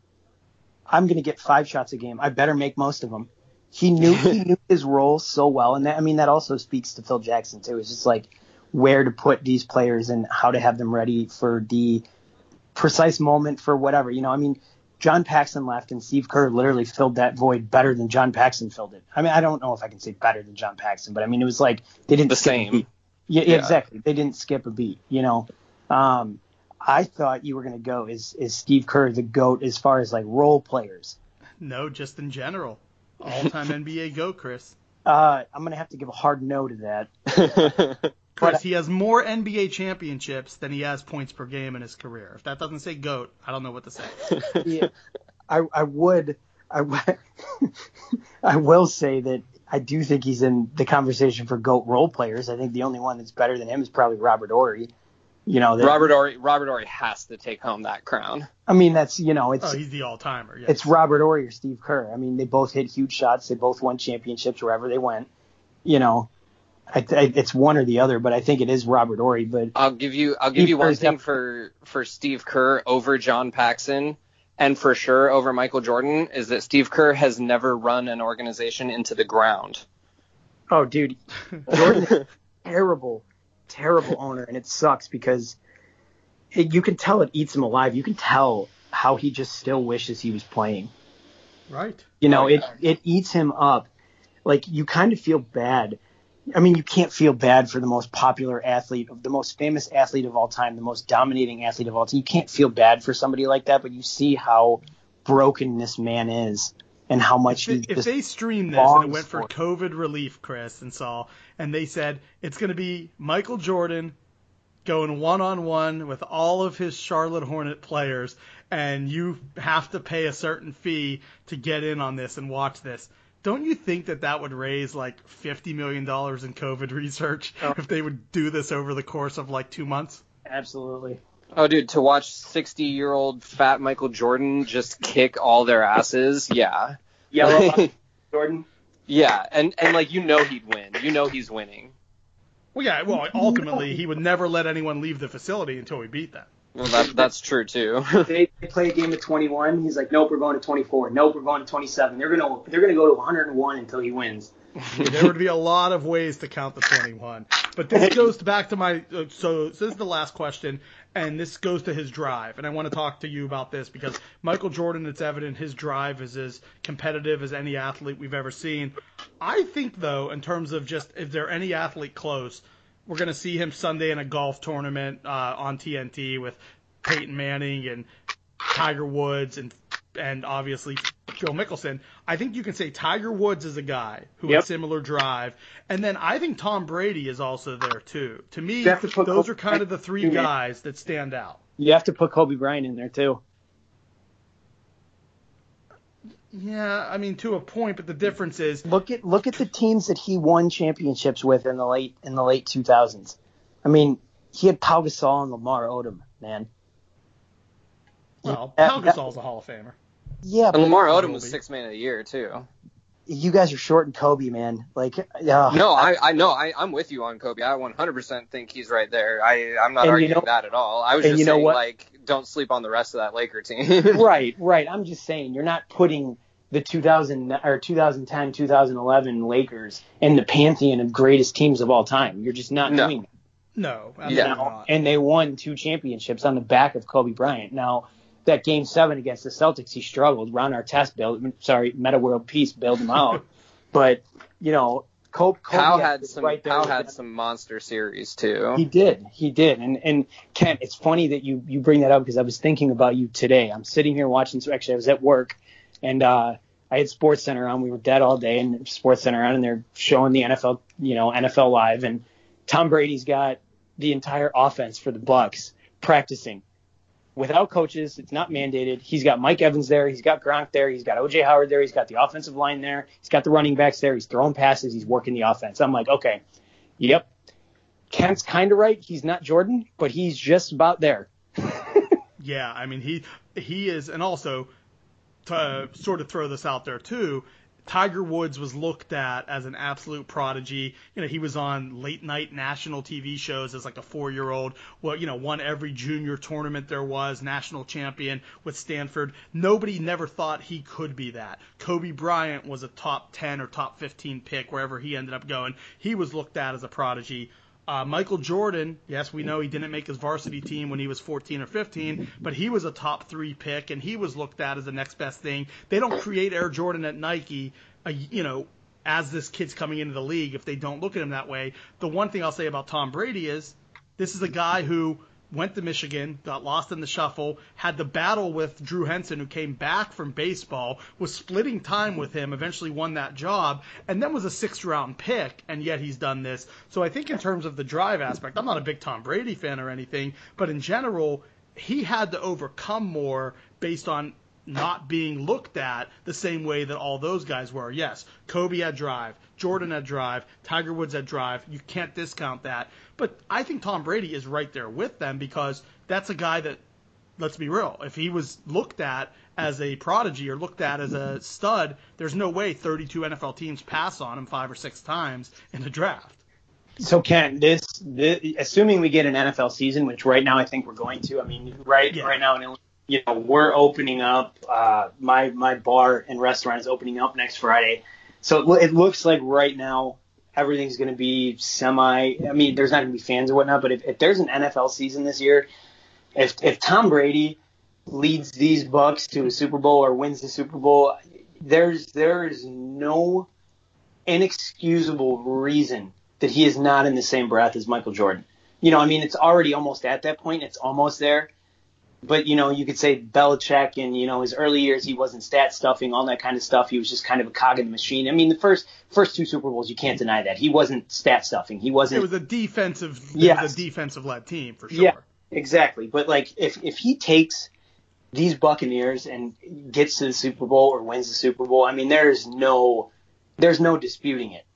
S4: I'm going to get five shots a game. I better make most of them. He knew he knew his role so well, and that, I mean that also speaks to Phil Jackson too. It's just like where to put these players and how to have them ready for the precise moment for whatever. You know, I mean, John Paxson left, and Steve Kerr literally filled that void better than John Paxson filled it. I mean, I don't know if I can say better than John Paxson, but I mean, it was like they didn't
S3: the
S4: skip
S3: same.
S4: A beat. Yeah, yeah, exactly. They didn't skip a beat. You know, um, I thought you were going to go is is Steve Kerr the GOAT as far as like role players?
S1: No, just in general. All-time N B A GOAT, Chris.
S4: Uh, I'm going to have to give a hard no to that.
S1: Chris, he has more N B A championships than he has points per game in his career. If that doesn't say GOAT, I don't know what to say.
S4: Yeah, I, I would, I, I will say that I do think he's in the conversation for GOAT role players. I think the only one that's better than him is probably Robert Horry. You know, that,
S3: Robert Horry, Robert Horry has to take home that crown.
S4: I mean, that's, you know, it's,
S1: oh, he's the all-timer. Yes.
S4: It's Robert Horry or Steve Kerr. I mean, they both hit huge shots. They both won championships wherever they went. You know, I, I, it's one or the other, but I think it is Robert Horry. But
S3: I'll give you, I'll give you one thing for, for Steve Kerr over John Paxson, and for sure over Michael Jordan, is that Steve Kerr has never run an organization into the ground.
S4: Oh, dude, Jordan is terrible. terrible owner, and it sucks because it, you can tell it eats him alive. You can tell how he just still wishes he was playing.
S1: Right.
S4: You know,
S3: oh, yeah.
S4: it it eats him up. Like, you kind of feel bad I mean, you can't feel bad for the most popular athlete, the most famous athlete of all time, the most dominating athlete of all time. You can't feel bad for somebody like that, but you see how broken this man is and how much
S1: if,
S4: he
S1: if
S4: just
S1: they streamed this and it went for
S4: for.
S1: COVID relief, Chris and Saul, and they said it's going to be Michael Jordan going one-on-one with all of his Charlotte Hornet players, and you have to pay a certain fee to get in on this and watch this. Don't you think that that would raise like fifty million dollars in COVID research
S4: Oh.
S1: if they would do this over the course of like two months?
S4: Absolutely.
S3: Oh, dude, to watch sixty-year-old fat Michael Jordan just kick all their asses, yeah.
S4: Yellow Jordan.
S3: Yeah, and, and like, you know he'd win. You know he's winning.
S1: Well, yeah, well, ultimately, he would never let anyone leave the facility until we beat them.
S3: Well, that, that's true, too.
S4: They play a game of twenty-one. He's like, nope, we're going to twenty-four. Nope, we're going to twenty-seven. They're gonna they're gonna go to one hundred one until he wins.
S1: There would be a lot of ways to count the twenty-one. But this goes back to my uh, – so this is the last question, and this goes to his drive. And I want to talk to you about this because Michael Jordan, it's evident his drive is as competitive as any athlete we've ever seen. I think, though, in terms of just if there any athlete close, we're going to see him Sunday in a golf tournament uh, on T N T with Peyton Manning and Tiger Woods and and obviously Phil Mickelson. I think you can say Tiger Woods is a guy who
S4: Yep.
S1: has similar drive. And then I think Tom Brady is also there too. To me,
S4: You have to put
S1: those
S4: Kobe
S1: are kind of the three
S4: Bryant in.
S1: guys that stand out.
S4: You have to put Kobe Bryant in there too.
S1: Yeah, I mean to a point, but the difference is
S4: Look at look at the teams that he won championships with in the late in the late two thousands. I mean, he had Pau Gasol and Lamar Odom, man.
S1: well,
S4: Yeah,
S1: Pau
S4: that-
S1: Gasol's a Hall of Famer.
S4: Yeah,
S3: And
S4: but
S3: Lamar Odom
S1: Kobe.
S3: was sixth man of the year, too.
S4: you guys are shorting Kobe, man. Like, yeah.
S3: No, I, I know. I, I'm with you on Kobe. I one hundred percent think he's right there. I, I'm not
S4: And you
S3: arguing
S4: know-
S3: that at all. I was
S4: and
S3: just
S4: you know
S3: saying,
S4: what?
S3: like, don't sleep on the rest of that Laker team.
S4: Right, right. I'm just saying you're not putting the two thousand or twenty ten, twenty eleven Lakers in the pantheon of greatest teams of all time. You're just not
S3: No.
S4: doing that.
S1: No, absolutely
S3: Yeah.
S1: not.
S4: And they won two championships on the back of Kobe Bryant. Now, that game seven against the Celtics, he struggled. Ron Artest bailed, sorry, Meta World Peace bailed him out. But, you know, Kobe, Kobe
S3: Powell had
S4: was
S3: some.
S4: right there
S3: Powell
S4: with
S3: had
S4: them.
S3: some monster series too.
S4: He did. He did. And and Kent, it's funny that you, you bring that up because I was thinking about you today. I'm sitting here watching. So actually, I was at work, and uh, I had Sports Center on. We were dead all day, and Sports Center on, and they're showing the N F L, you know, N F L Live, and Tom Brady's got the entire offense for the Bucs practicing without coaches. It's not mandated. He's got Mike Evans there. He's got Gronk there. He's got O J Howard there. He's got the offensive line there. He's got the running backs there. He's throwing passes. He's working the offense. I'm like, okay, yep. Kent's kind of right. He's not Jordan, but he's just about there.
S1: Yeah, I mean he he is, and also to uh, sort of throw this out there too. Tiger Woods was looked at as an absolute prodigy. You know, he was on late night national T V shows as like a four-year-old. Well, you know, won every junior tournament there was, national champion with Stanford. Nobody never thought he could be that. Kobe Bryant was a top ten or top fifteen pick wherever he ended up going. He was looked at as a prodigy. Uh, Michael Jordan, yes, we know he didn't make his varsity team when he was fourteen or fifteen, but he was a top three pick, and he was looked at as the next best thing. They don't create Air Jordan at Nike, uh, you know, as this kid's coming into the league if they don't look at him that way. The one thing I'll say about Tom Brady is this is a guy who went to Michigan, got lost in the shuffle, had the battle with Drew Henson, who came back from baseball, was splitting time with him, eventually won that job, and then was a sixth-round pick, and yet he's done this. So I think in terms of the drive aspect, I'm not a big Tom Brady fan or anything, but in general, he had to overcome more based on not being looked at the same way that all those guys were. Yes, Kobe had drive, Jordan had drive, Tiger Woods had drive. You can't discount that. But I think Tom Brady is right there with them because that's a guy that, let's be real, if he was looked at as a prodigy or looked at as a stud, there's no way thirty-two N F L teams pass on him five or six times in the draft.
S4: So Ken, this, this assuming we get an N F L season, which right now I think we're going to. I mean, right
S1: Yeah.
S4: right now in Illinois, you know, we're opening up. Uh, my my bar and restaurant is opening up next Friday, so it, lo- it looks like right now everything's going to be semi. I mean, there's not going to be fans or whatnot, but if, if there's an N F L season this year, if if Tom Brady leads these Bucs to a Super Bowl or wins the Super Bowl, there's there is no inexcusable reason that he is not in the same breath as Michael Jordan. You know, I mean, it's already almost at that point. It's almost there. But, you know, you could say Belichick in, you know, his early years, he wasn't stat stuffing, all that kind of stuff. He was just kind of a cog in the machine. I mean, the first first two Super Bowls, you can't deny that. He wasn't stat stuffing. He wasn't.
S1: It was a defensive,
S4: yes.
S1: it was a defensive-led team, for sure.
S4: Yeah, exactly. But, like, if, if he takes these Buccaneers and gets to the Super Bowl or wins the Super Bowl, I mean, there's no, there's no disputing it.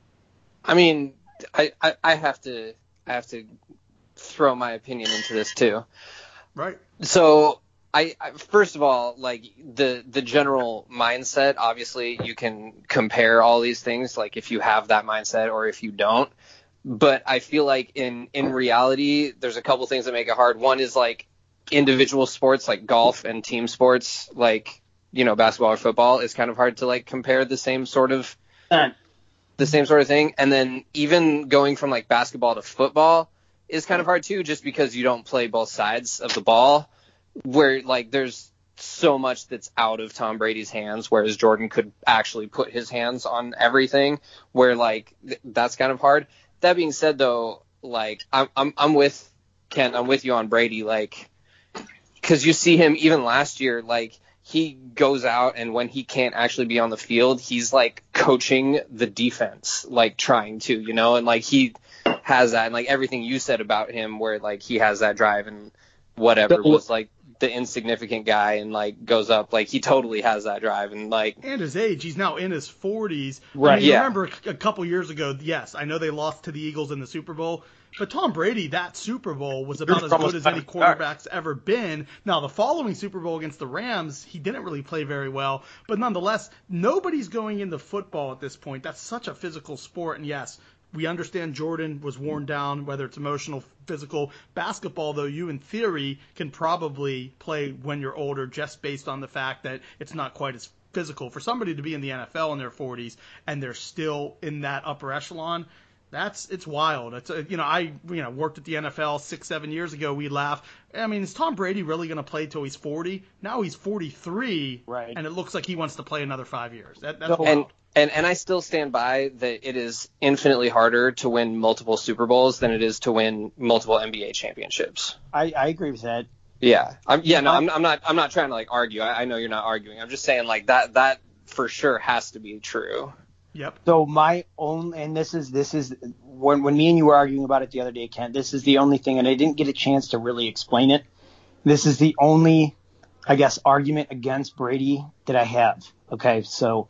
S3: I mean, I, I, I have to I have to throw my opinion into this too.
S1: Right.
S3: So I, I first of all, like the the general mindset, obviously you can compare all these things, like if you have that mindset or if you don't. But I feel like in in reality, there's a couple things that make it hard. One is like individual sports like golf and team sports, like, you know, basketball or football, is kind of hard to like compare the same sort of
S4: Uh,
S3: the same sort of thing. And then even going from like basketball to football is kind of hard too, just because you don't play both sides of the ball, where like there's so much that's out of Tom Brady's hands, whereas Jordan could actually put his hands on everything, where like th- that's kind of hard. That being said though, like I'm I'm I'm with Kent, I'm with you on Brady, like, because you see him even last year, like he goes out and when he can't actually be on the field, he's like coaching the defense, like trying to, you know, and like he has that, and like everything you said about him, where like he has that drive and whatever, was like the insignificant guy and like goes up, like he totally has that drive, and like
S1: and his age, he's now in his forties.
S4: Right.
S1: I mean,
S3: Yeah.
S1: remember a couple years ago, yes, I know they lost to the Eagles in the Super Bowl, but Tom Brady, that Super Bowl was about as good as any quarterback's ever been. Now, the following Super Bowl against the Rams, he didn't really play very well, but nonetheless, nobody's going into football at this point. That's such a physical sport, and yes, we understand Jordan was worn down, whether it's emotional, physical. Basketball, though, you in theory can probably play when you're older, just based on the fact that it's not quite as physical. For somebody to be in the N F L in their forties and they're still in that upper echelon, that's it's wild. It's a, you know I you know worked at the N F L six seven years ago. We laugh. I mean, is Tom Brady really going to play till he's forty? Now he's forty-three,
S4: Right.
S1: and it looks like he wants to play another five years. That, that's
S4: So-
S1: wild.
S3: and and and I still stand by that it is infinitely harder to win multiple Super Bowls than it is to win multiple N B A championships.
S4: I, I agree with that.
S3: Yeah, I'm, yeah, no, I'm, I'm not, I'm not trying to like argue. I, I know you're not arguing. I'm just saying like that, that for sure has to be true.
S1: Yep.
S4: So my own, and this is this is when when me and you were arguing about it the other day, Ken. This is the only thing, and I didn't get a chance to really explain it. This is the only, I guess, argument against Brady that I have. Okay, so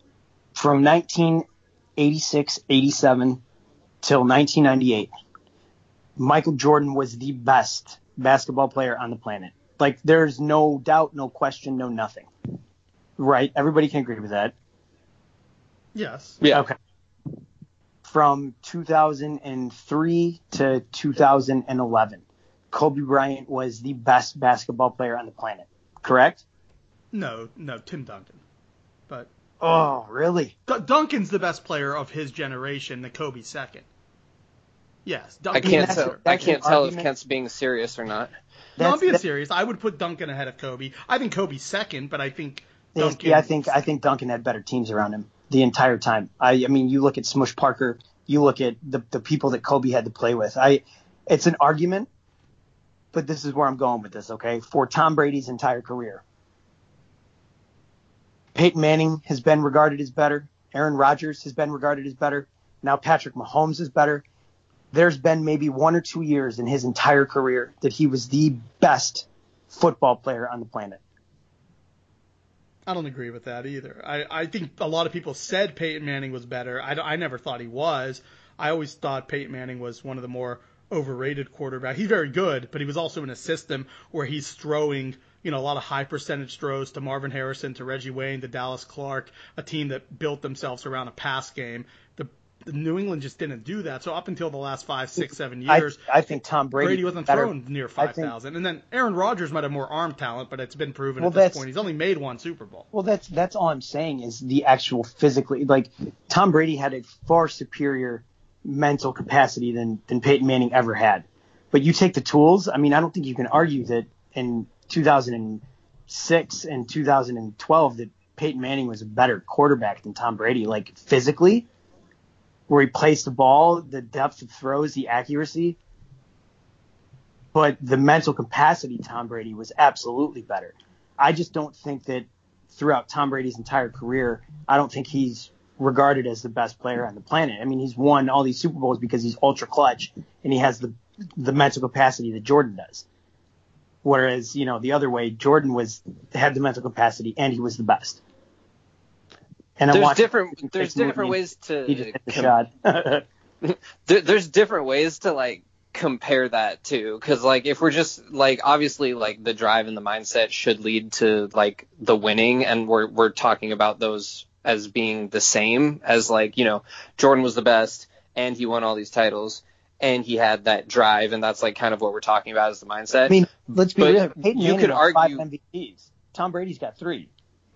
S4: from nineteen eighty-six eighty-seven till nineteen ninety-eight, Michael Jordan was the best basketball player on the planet. Like, there's no doubt, no question, no nothing. Right? Everybody can agree with that.
S1: Yes.
S3: Yeah.
S4: Okay. From two thousand three to two thousand eleven, Kobe Bryant was the best basketball player on the planet. Correct?
S1: No, no, Tim Duncan. But
S4: Oh, really?
S1: D- Duncan's the best player of his generation, the Kobe second. Yes,
S3: I
S1: Duncan.
S3: can't,
S4: that's
S3: tell,
S4: a-
S3: I
S4: that's
S3: can't
S4: an
S3: tell if
S4: argument.
S3: Kent's being serious or not.
S1: No, I'm
S4: That's-
S1: being
S4: that-
S1: serious. I would put Duncan ahead of Kobe. I think Kobe's second, but I think
S4: Yes,
S1: Duncan.
S4: Yeah, I think I think Duncan had better teams around him the entire time. I, I mean, you look at Smush Parker, you look at the the people that Kobe had to play with. I, it's an argument, but this is where I'm going with this. Okay, for Tom Brady's entire career, Peyton Manning has been regarded as better. Aaron Rodgers has been regarded as better. Now Patrick Mahomes is better. There's been maybe one or two years in his entire career that he was the best football player on the planet.
S1: I don't agree with that either. I, I think a lot of people said Peyton Manning was better. I, I never thought he was. I always thought Peyton Manning was one of the more overrated quarterbacks. He's very good, but he was also in a system where he's throwing, you know, a lot of high percentage throws to Marvin Harrison, to Reggie Wayne, to Dallas Clark, a team that built themselves around a pass game. The, the New England just didn't do that. So up until the last five, six, seven years,
S4: I, I think Tom Brady,
S1: Brady wasn't
S4: better.
S1: throwing near
S4: I
S1: five
S4: think-
S1: thousand. And then Aaron Rodgers might have more arm talent, but it's been proven
S4: Well,
S1: at this
S4: that's-
S1: point. He's only made one Super Bowl.
S4: Well, that's that's all I'm saying is the actual physically, like Tom Brady had a far superior mental capacity than than Peyton Manning ever had. But you take the tools. I mean, I don't think you can argue that in two thousand six and two thousand twelve that Peyton Manning was a better quarterback than Tom Brady. Like physically, where he placed the ball, the depth of throws, the accuracy. But the mental capacity, Tom Brady was absolutely better. I just don't think that throughout Tom Brady's entire career, I don't think he's regarded as the best player on the planet. I mean, he's won all these Super Bowls because he's ultra clutch and he has the the mental capacity that Jordan does. Whereas, you know, the other way, Jordan was had the mental capacity and he was the best. And
S3: there's
S4: I'm
S3: different there's different ways to
S4: he just hit the
S3: com-
S4: shot.
S3: there, there's different ways to like compare that too, because like if we're just like obviously like the drive and the mindset should lead to like the winning, and we're we're talking about those as being the same as like, you know, Jordan was the best and he won all these titles and he had that drive, and that's like kind of what we're talking about as the mindset.
S4: I mean, let's be
S3: But
S4: real. Peyton
S3: you
S4: Manning
S3: could
S4: got
S3: argue-
S4: five M V Ps. Tom Brady's got three.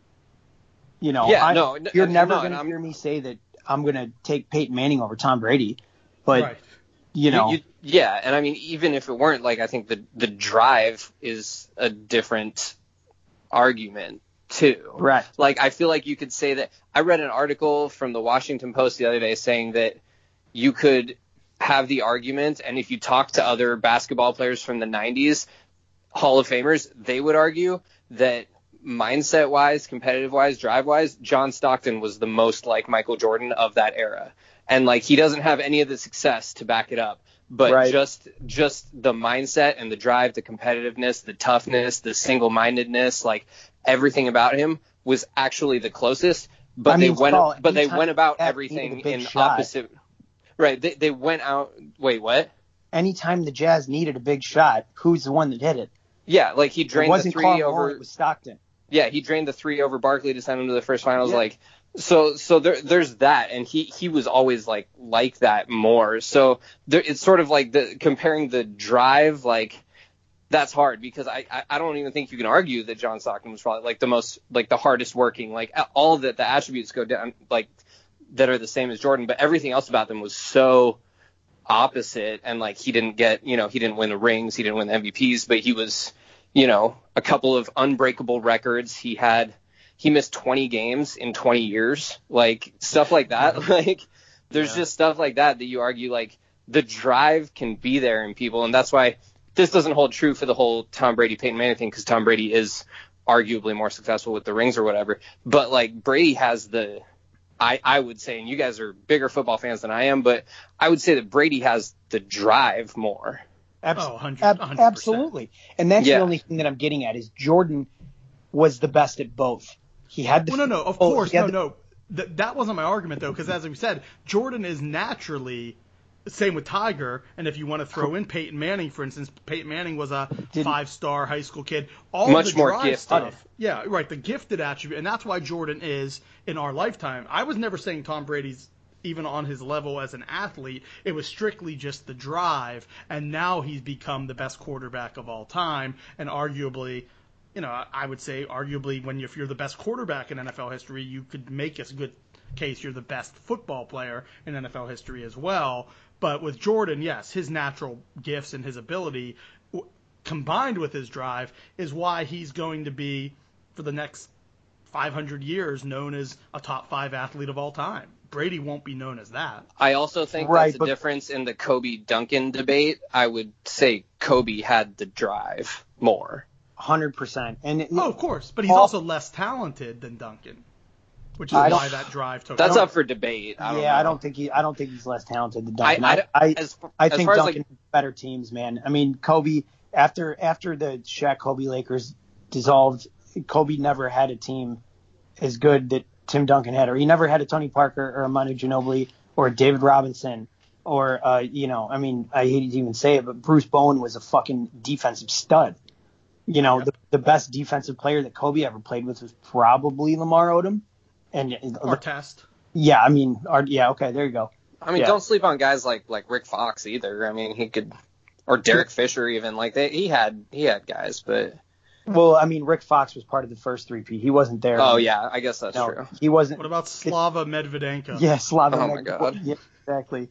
S4: You know,
S3: Yeah,
S4: I,
S3: no, n-
S4: you're
S3: no,
S4: never
S3: and
S4: going to
S3: I'm-
S4: hear me say that I'm going to take Peyton Manning over Tom Brady. But,
S1: Right.
S4: you know,
S3: You- you- yeah, and I mean, even if it weren't, like, I think the the drive is a different argument too.
S4: right.
S3: Like, I feel like you could say that. I read an article from the Washington Post the other day saying that you could have the argument, and if you talk to other basketball players from the nineties, Hall of Famers, they would argue that mindset-wise, competitive-wise, drive-wise, John Stockton was the most like Michael Jordan of that era. And, like, he doesn't have any of the success to back it up. But
S4: Right.
S3: just just the mindset and the drive, the competitiveness, the toughness, the single-mindedness, like everything about him was actually the closest. But
S4: I
S3: they
S4: mean,
S3: went
S4: Saul,
S3: but they
S4: anytime
S3: went about
S4: Jazz
S3: everything
S4: needed a big
S3: in
S4: shot-
S3: opposite. Right. They they went out. Wait, what?
S4: Anytime the Jazz needed a big shot, who's the one that hit it?
S3: Yeah, like he
S4: It
S3: drained the
S4: wasn't
S3: three
S4: Karl Malone,
S3: over.
S4: it was Stockton.
S3: Yeah, he drained the three over Barkley to send him to the first finals.
S4: Yeah.
S3: Like, so, so there, there's that, and he, he was always like, like that more. So there, it's sort of like the comparing the drive, like that's hard because I, I, I don't even think you can argue that John Stockton was probably like the most, like the hardest working, like all of the, the attributes go down, like that are the same as Jordan, but everything else about them was so opposite. And like, he didn't get, you know, he didn't win the rings, he didn't win the M V Ps, but he was, you know, a couple of unbreakable records. He had, he missed twenty games in twenty years, like stuff like that. Like there's
S1: Yeah.
S3: just stuff like that that you argue like the drive can be there in people. And that's why this doesn't hold true for the whole Tom Brady, Peyton Manning thing, because Tom Brady is arguably more successful with the rings or whatever. But like Brady has the, I, I would say, and you guys are bigger football fans than I am, but I would say that Brady has the drive more.
S4: Abs-
S1: Oh, one hundred
S4: ab-
S1: one hundred percent.
S4: absolutely. And that's
S3: Yeah.
S4: the only thing that I'm getting at is Jordan was the best at both. He had the
S1: Well, no, no, of
S4: oh,
S1: course,
S4: he had
S1: no,
S4: the-
S1: no. Th- that wasn't my argument though, because as we said, Jordan is naturally. Same with Tiger, and if you want to throw in Peyton Manning, for instance, Peyton Manning was a
S4: Didn't-
S1: five-star high school kid. All
S3: Much
S1: of the
S3: more
S1: drive
S3: gifted.
S1: stuff, yeah, right, the gifted attribute, and that's why Jordan is in our lifetime. I was never saying Tom Brady's even on his level as an athlete. It was strictly just the drive, and now he's become the best quarterback of all time, and arguably. You know, I would say arguably when you, if you're the best quarterback in N F L history, you could make a good case you're the best football player in N F L history as well. But with Jordan, yes, his natural gifts and his ability w- combined with his drive is why he's going to be, for the next five hundred years, known as a top five athlete of all time. Brady won't be known as that.
S3: I also think
S4: Right,
S3: that's the
S4: but-
S3: difference in the Kobe Duncan debate. I would say Kobe had the drive more.
S4: one hundred percent. And it-
S1: Oh, of course, but he's
S4: All-
S1: also less talented than Duncan, which is
S4: I don't-
S1: why that drive took.
S3: That's
S1: off.
S3: up for debate. I don't
S4: yeah,
S3: know.
S4: I don't think he. I don't think he's less talented than
S3: I,
S4: Duncan.
S3: I,
S4: I, I,
S3: as,
S4: I
S3: as
S4: think
S3: far as,
S4: Duncan
S3: like,
S4: has better teams, man. I mean, Kobe after after the Shaq Kobe Lakers dissolved, Kobe never had a team as good that Tim Duncan had, or he never had a Tony Parker or a Manu Ginobili or a David Robinson, or uh, you know, I mean, I hate to even say it, but Bruce Bowen was a fucking defensive stud. You know,
S1: Yep.
S4: the, the best defensive player that Kobe ever played with was probably Lamar Odom, and
S1: Or test.
S4: yeah, I mean, our, yeah, okay, there you go.
S3: I mean,
S4: Yeah.
S3: don't sleep on guys like like Rick Fox either. I mean, he could, or Derek Fisher even. Like they, he had he had guys, but
S4: Well, I mean, Rick Fox was part of the first three-peat. He wasn't there.
S3: oh yeah, I guess that's
S4: no,
S3: true.
S4: he wasn't.
S1: What about Slava Medvedenko?
S4: Yeah, Slava.
S3: Oh my
S4: Meg-
S3: God.
S4: Yeah, exactly.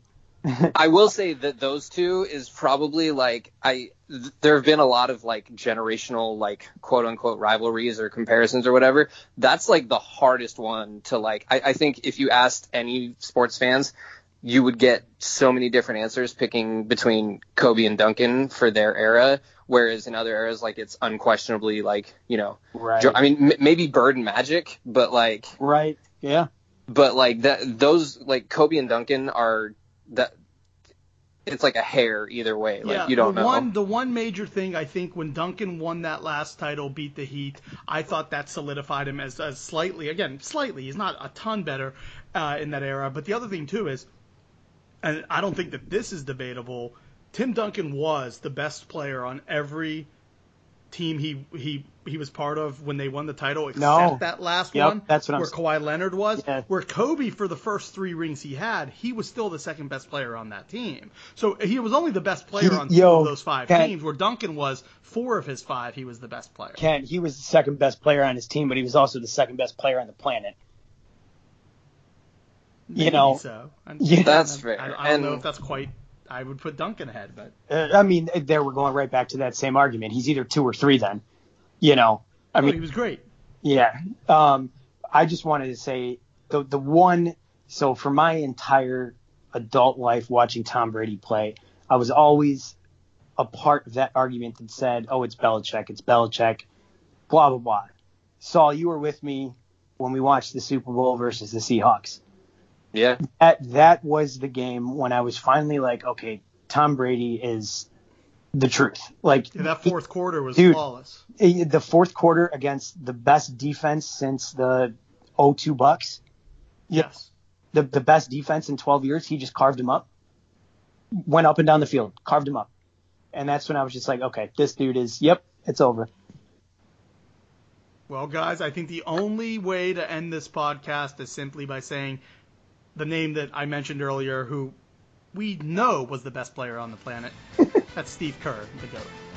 S3: I will say that those two is probably like I. Th- there have been a lot of like generational like quote unquote rivalries or comparisons or whatever. That's like the hardest one to like. I, I think if you asked any sports fans, you would get so many different answers picking between Kobe and Duncan for their era, whereas in other eras, like, it's unquestionably, like, you know,
S4: Right.
S3: I mean, m- maybe Bird and Magic, but like,
S4: Right. Yeah.
S3: but like that, those, like, Kobe and Duncan are that. It's like a hair either way. Like,
S1: yeah,
S3: you don't
S1: the
S3: know.
S1: One, the one major thing, I think, when Duncan won that last title, beat the Heat, I thought that solidified him as, as slightly, again, slightly, he's not a ton better uh, in that era. But the other thing, too, is, and I don't think that this is debatable, Tim Duncan was the best player on every team he he he was part of when they won the title, except
S4: No.
S1: that last
S4: Yep,
S1: one
S4: that's what I'm
S1: where
S4: saying.
S1: Kawhi Leonard was.
S4: Yeah.
S1: Where Kobe, for the first three rings he had, he was still the second best player on that team. So he was only the best player
S4: He-
S1: on two
S4: yo,
S1: of those five
S4: Ken-
S1: teams, where Duncan was four of his five, he was the best player.
S4: Ken, he was the second best player on his team, but he was also the second best player on the planet.
S1: Maybe
S4: you know,
S1: so. And-
S4: yeah.
S3: That's
S1: I,
S3: fair.
S1: I, I don't know
S3: And-
S1: if that's quite. I would put Duncan ahead, but
S4: Uh, I mean, there we're going right back to that same argument. He's either two or three then. You know, I
S1: oh,
S4: mean,
S1: he was great.
S4: yeah. Um, I just wanted to say the the one. So for my entire adult life watching Tom Brady play, I was always a part of that argument that said, "Oh, it's Belichick, it's Belichick," blah blah blah. Saul, you were with me when we watched the Super Bowl versus the Seahawks.
S3: Yeah.
S4: That that was the game when I was finally like, okay, Tom Brady is the truth. Like
S1: Yeah, that fourth quarter was
S4: Dude.
S1: flawless.
S4: he- the fourth quarter against the best defense since the oh two Bucks,
S1: Yes.
S4: the the best defense in twelve years, he just carved him up. Went up and down the field, carved him up. And that's when I was just like, okay, this dude is, yep, it's over.
S1: Well, guys, I think the only way to end this podcast is simply by saying the name that I mentioned earlier, who we know was the best player on the planet. That's Steve Kerr, the GOAT.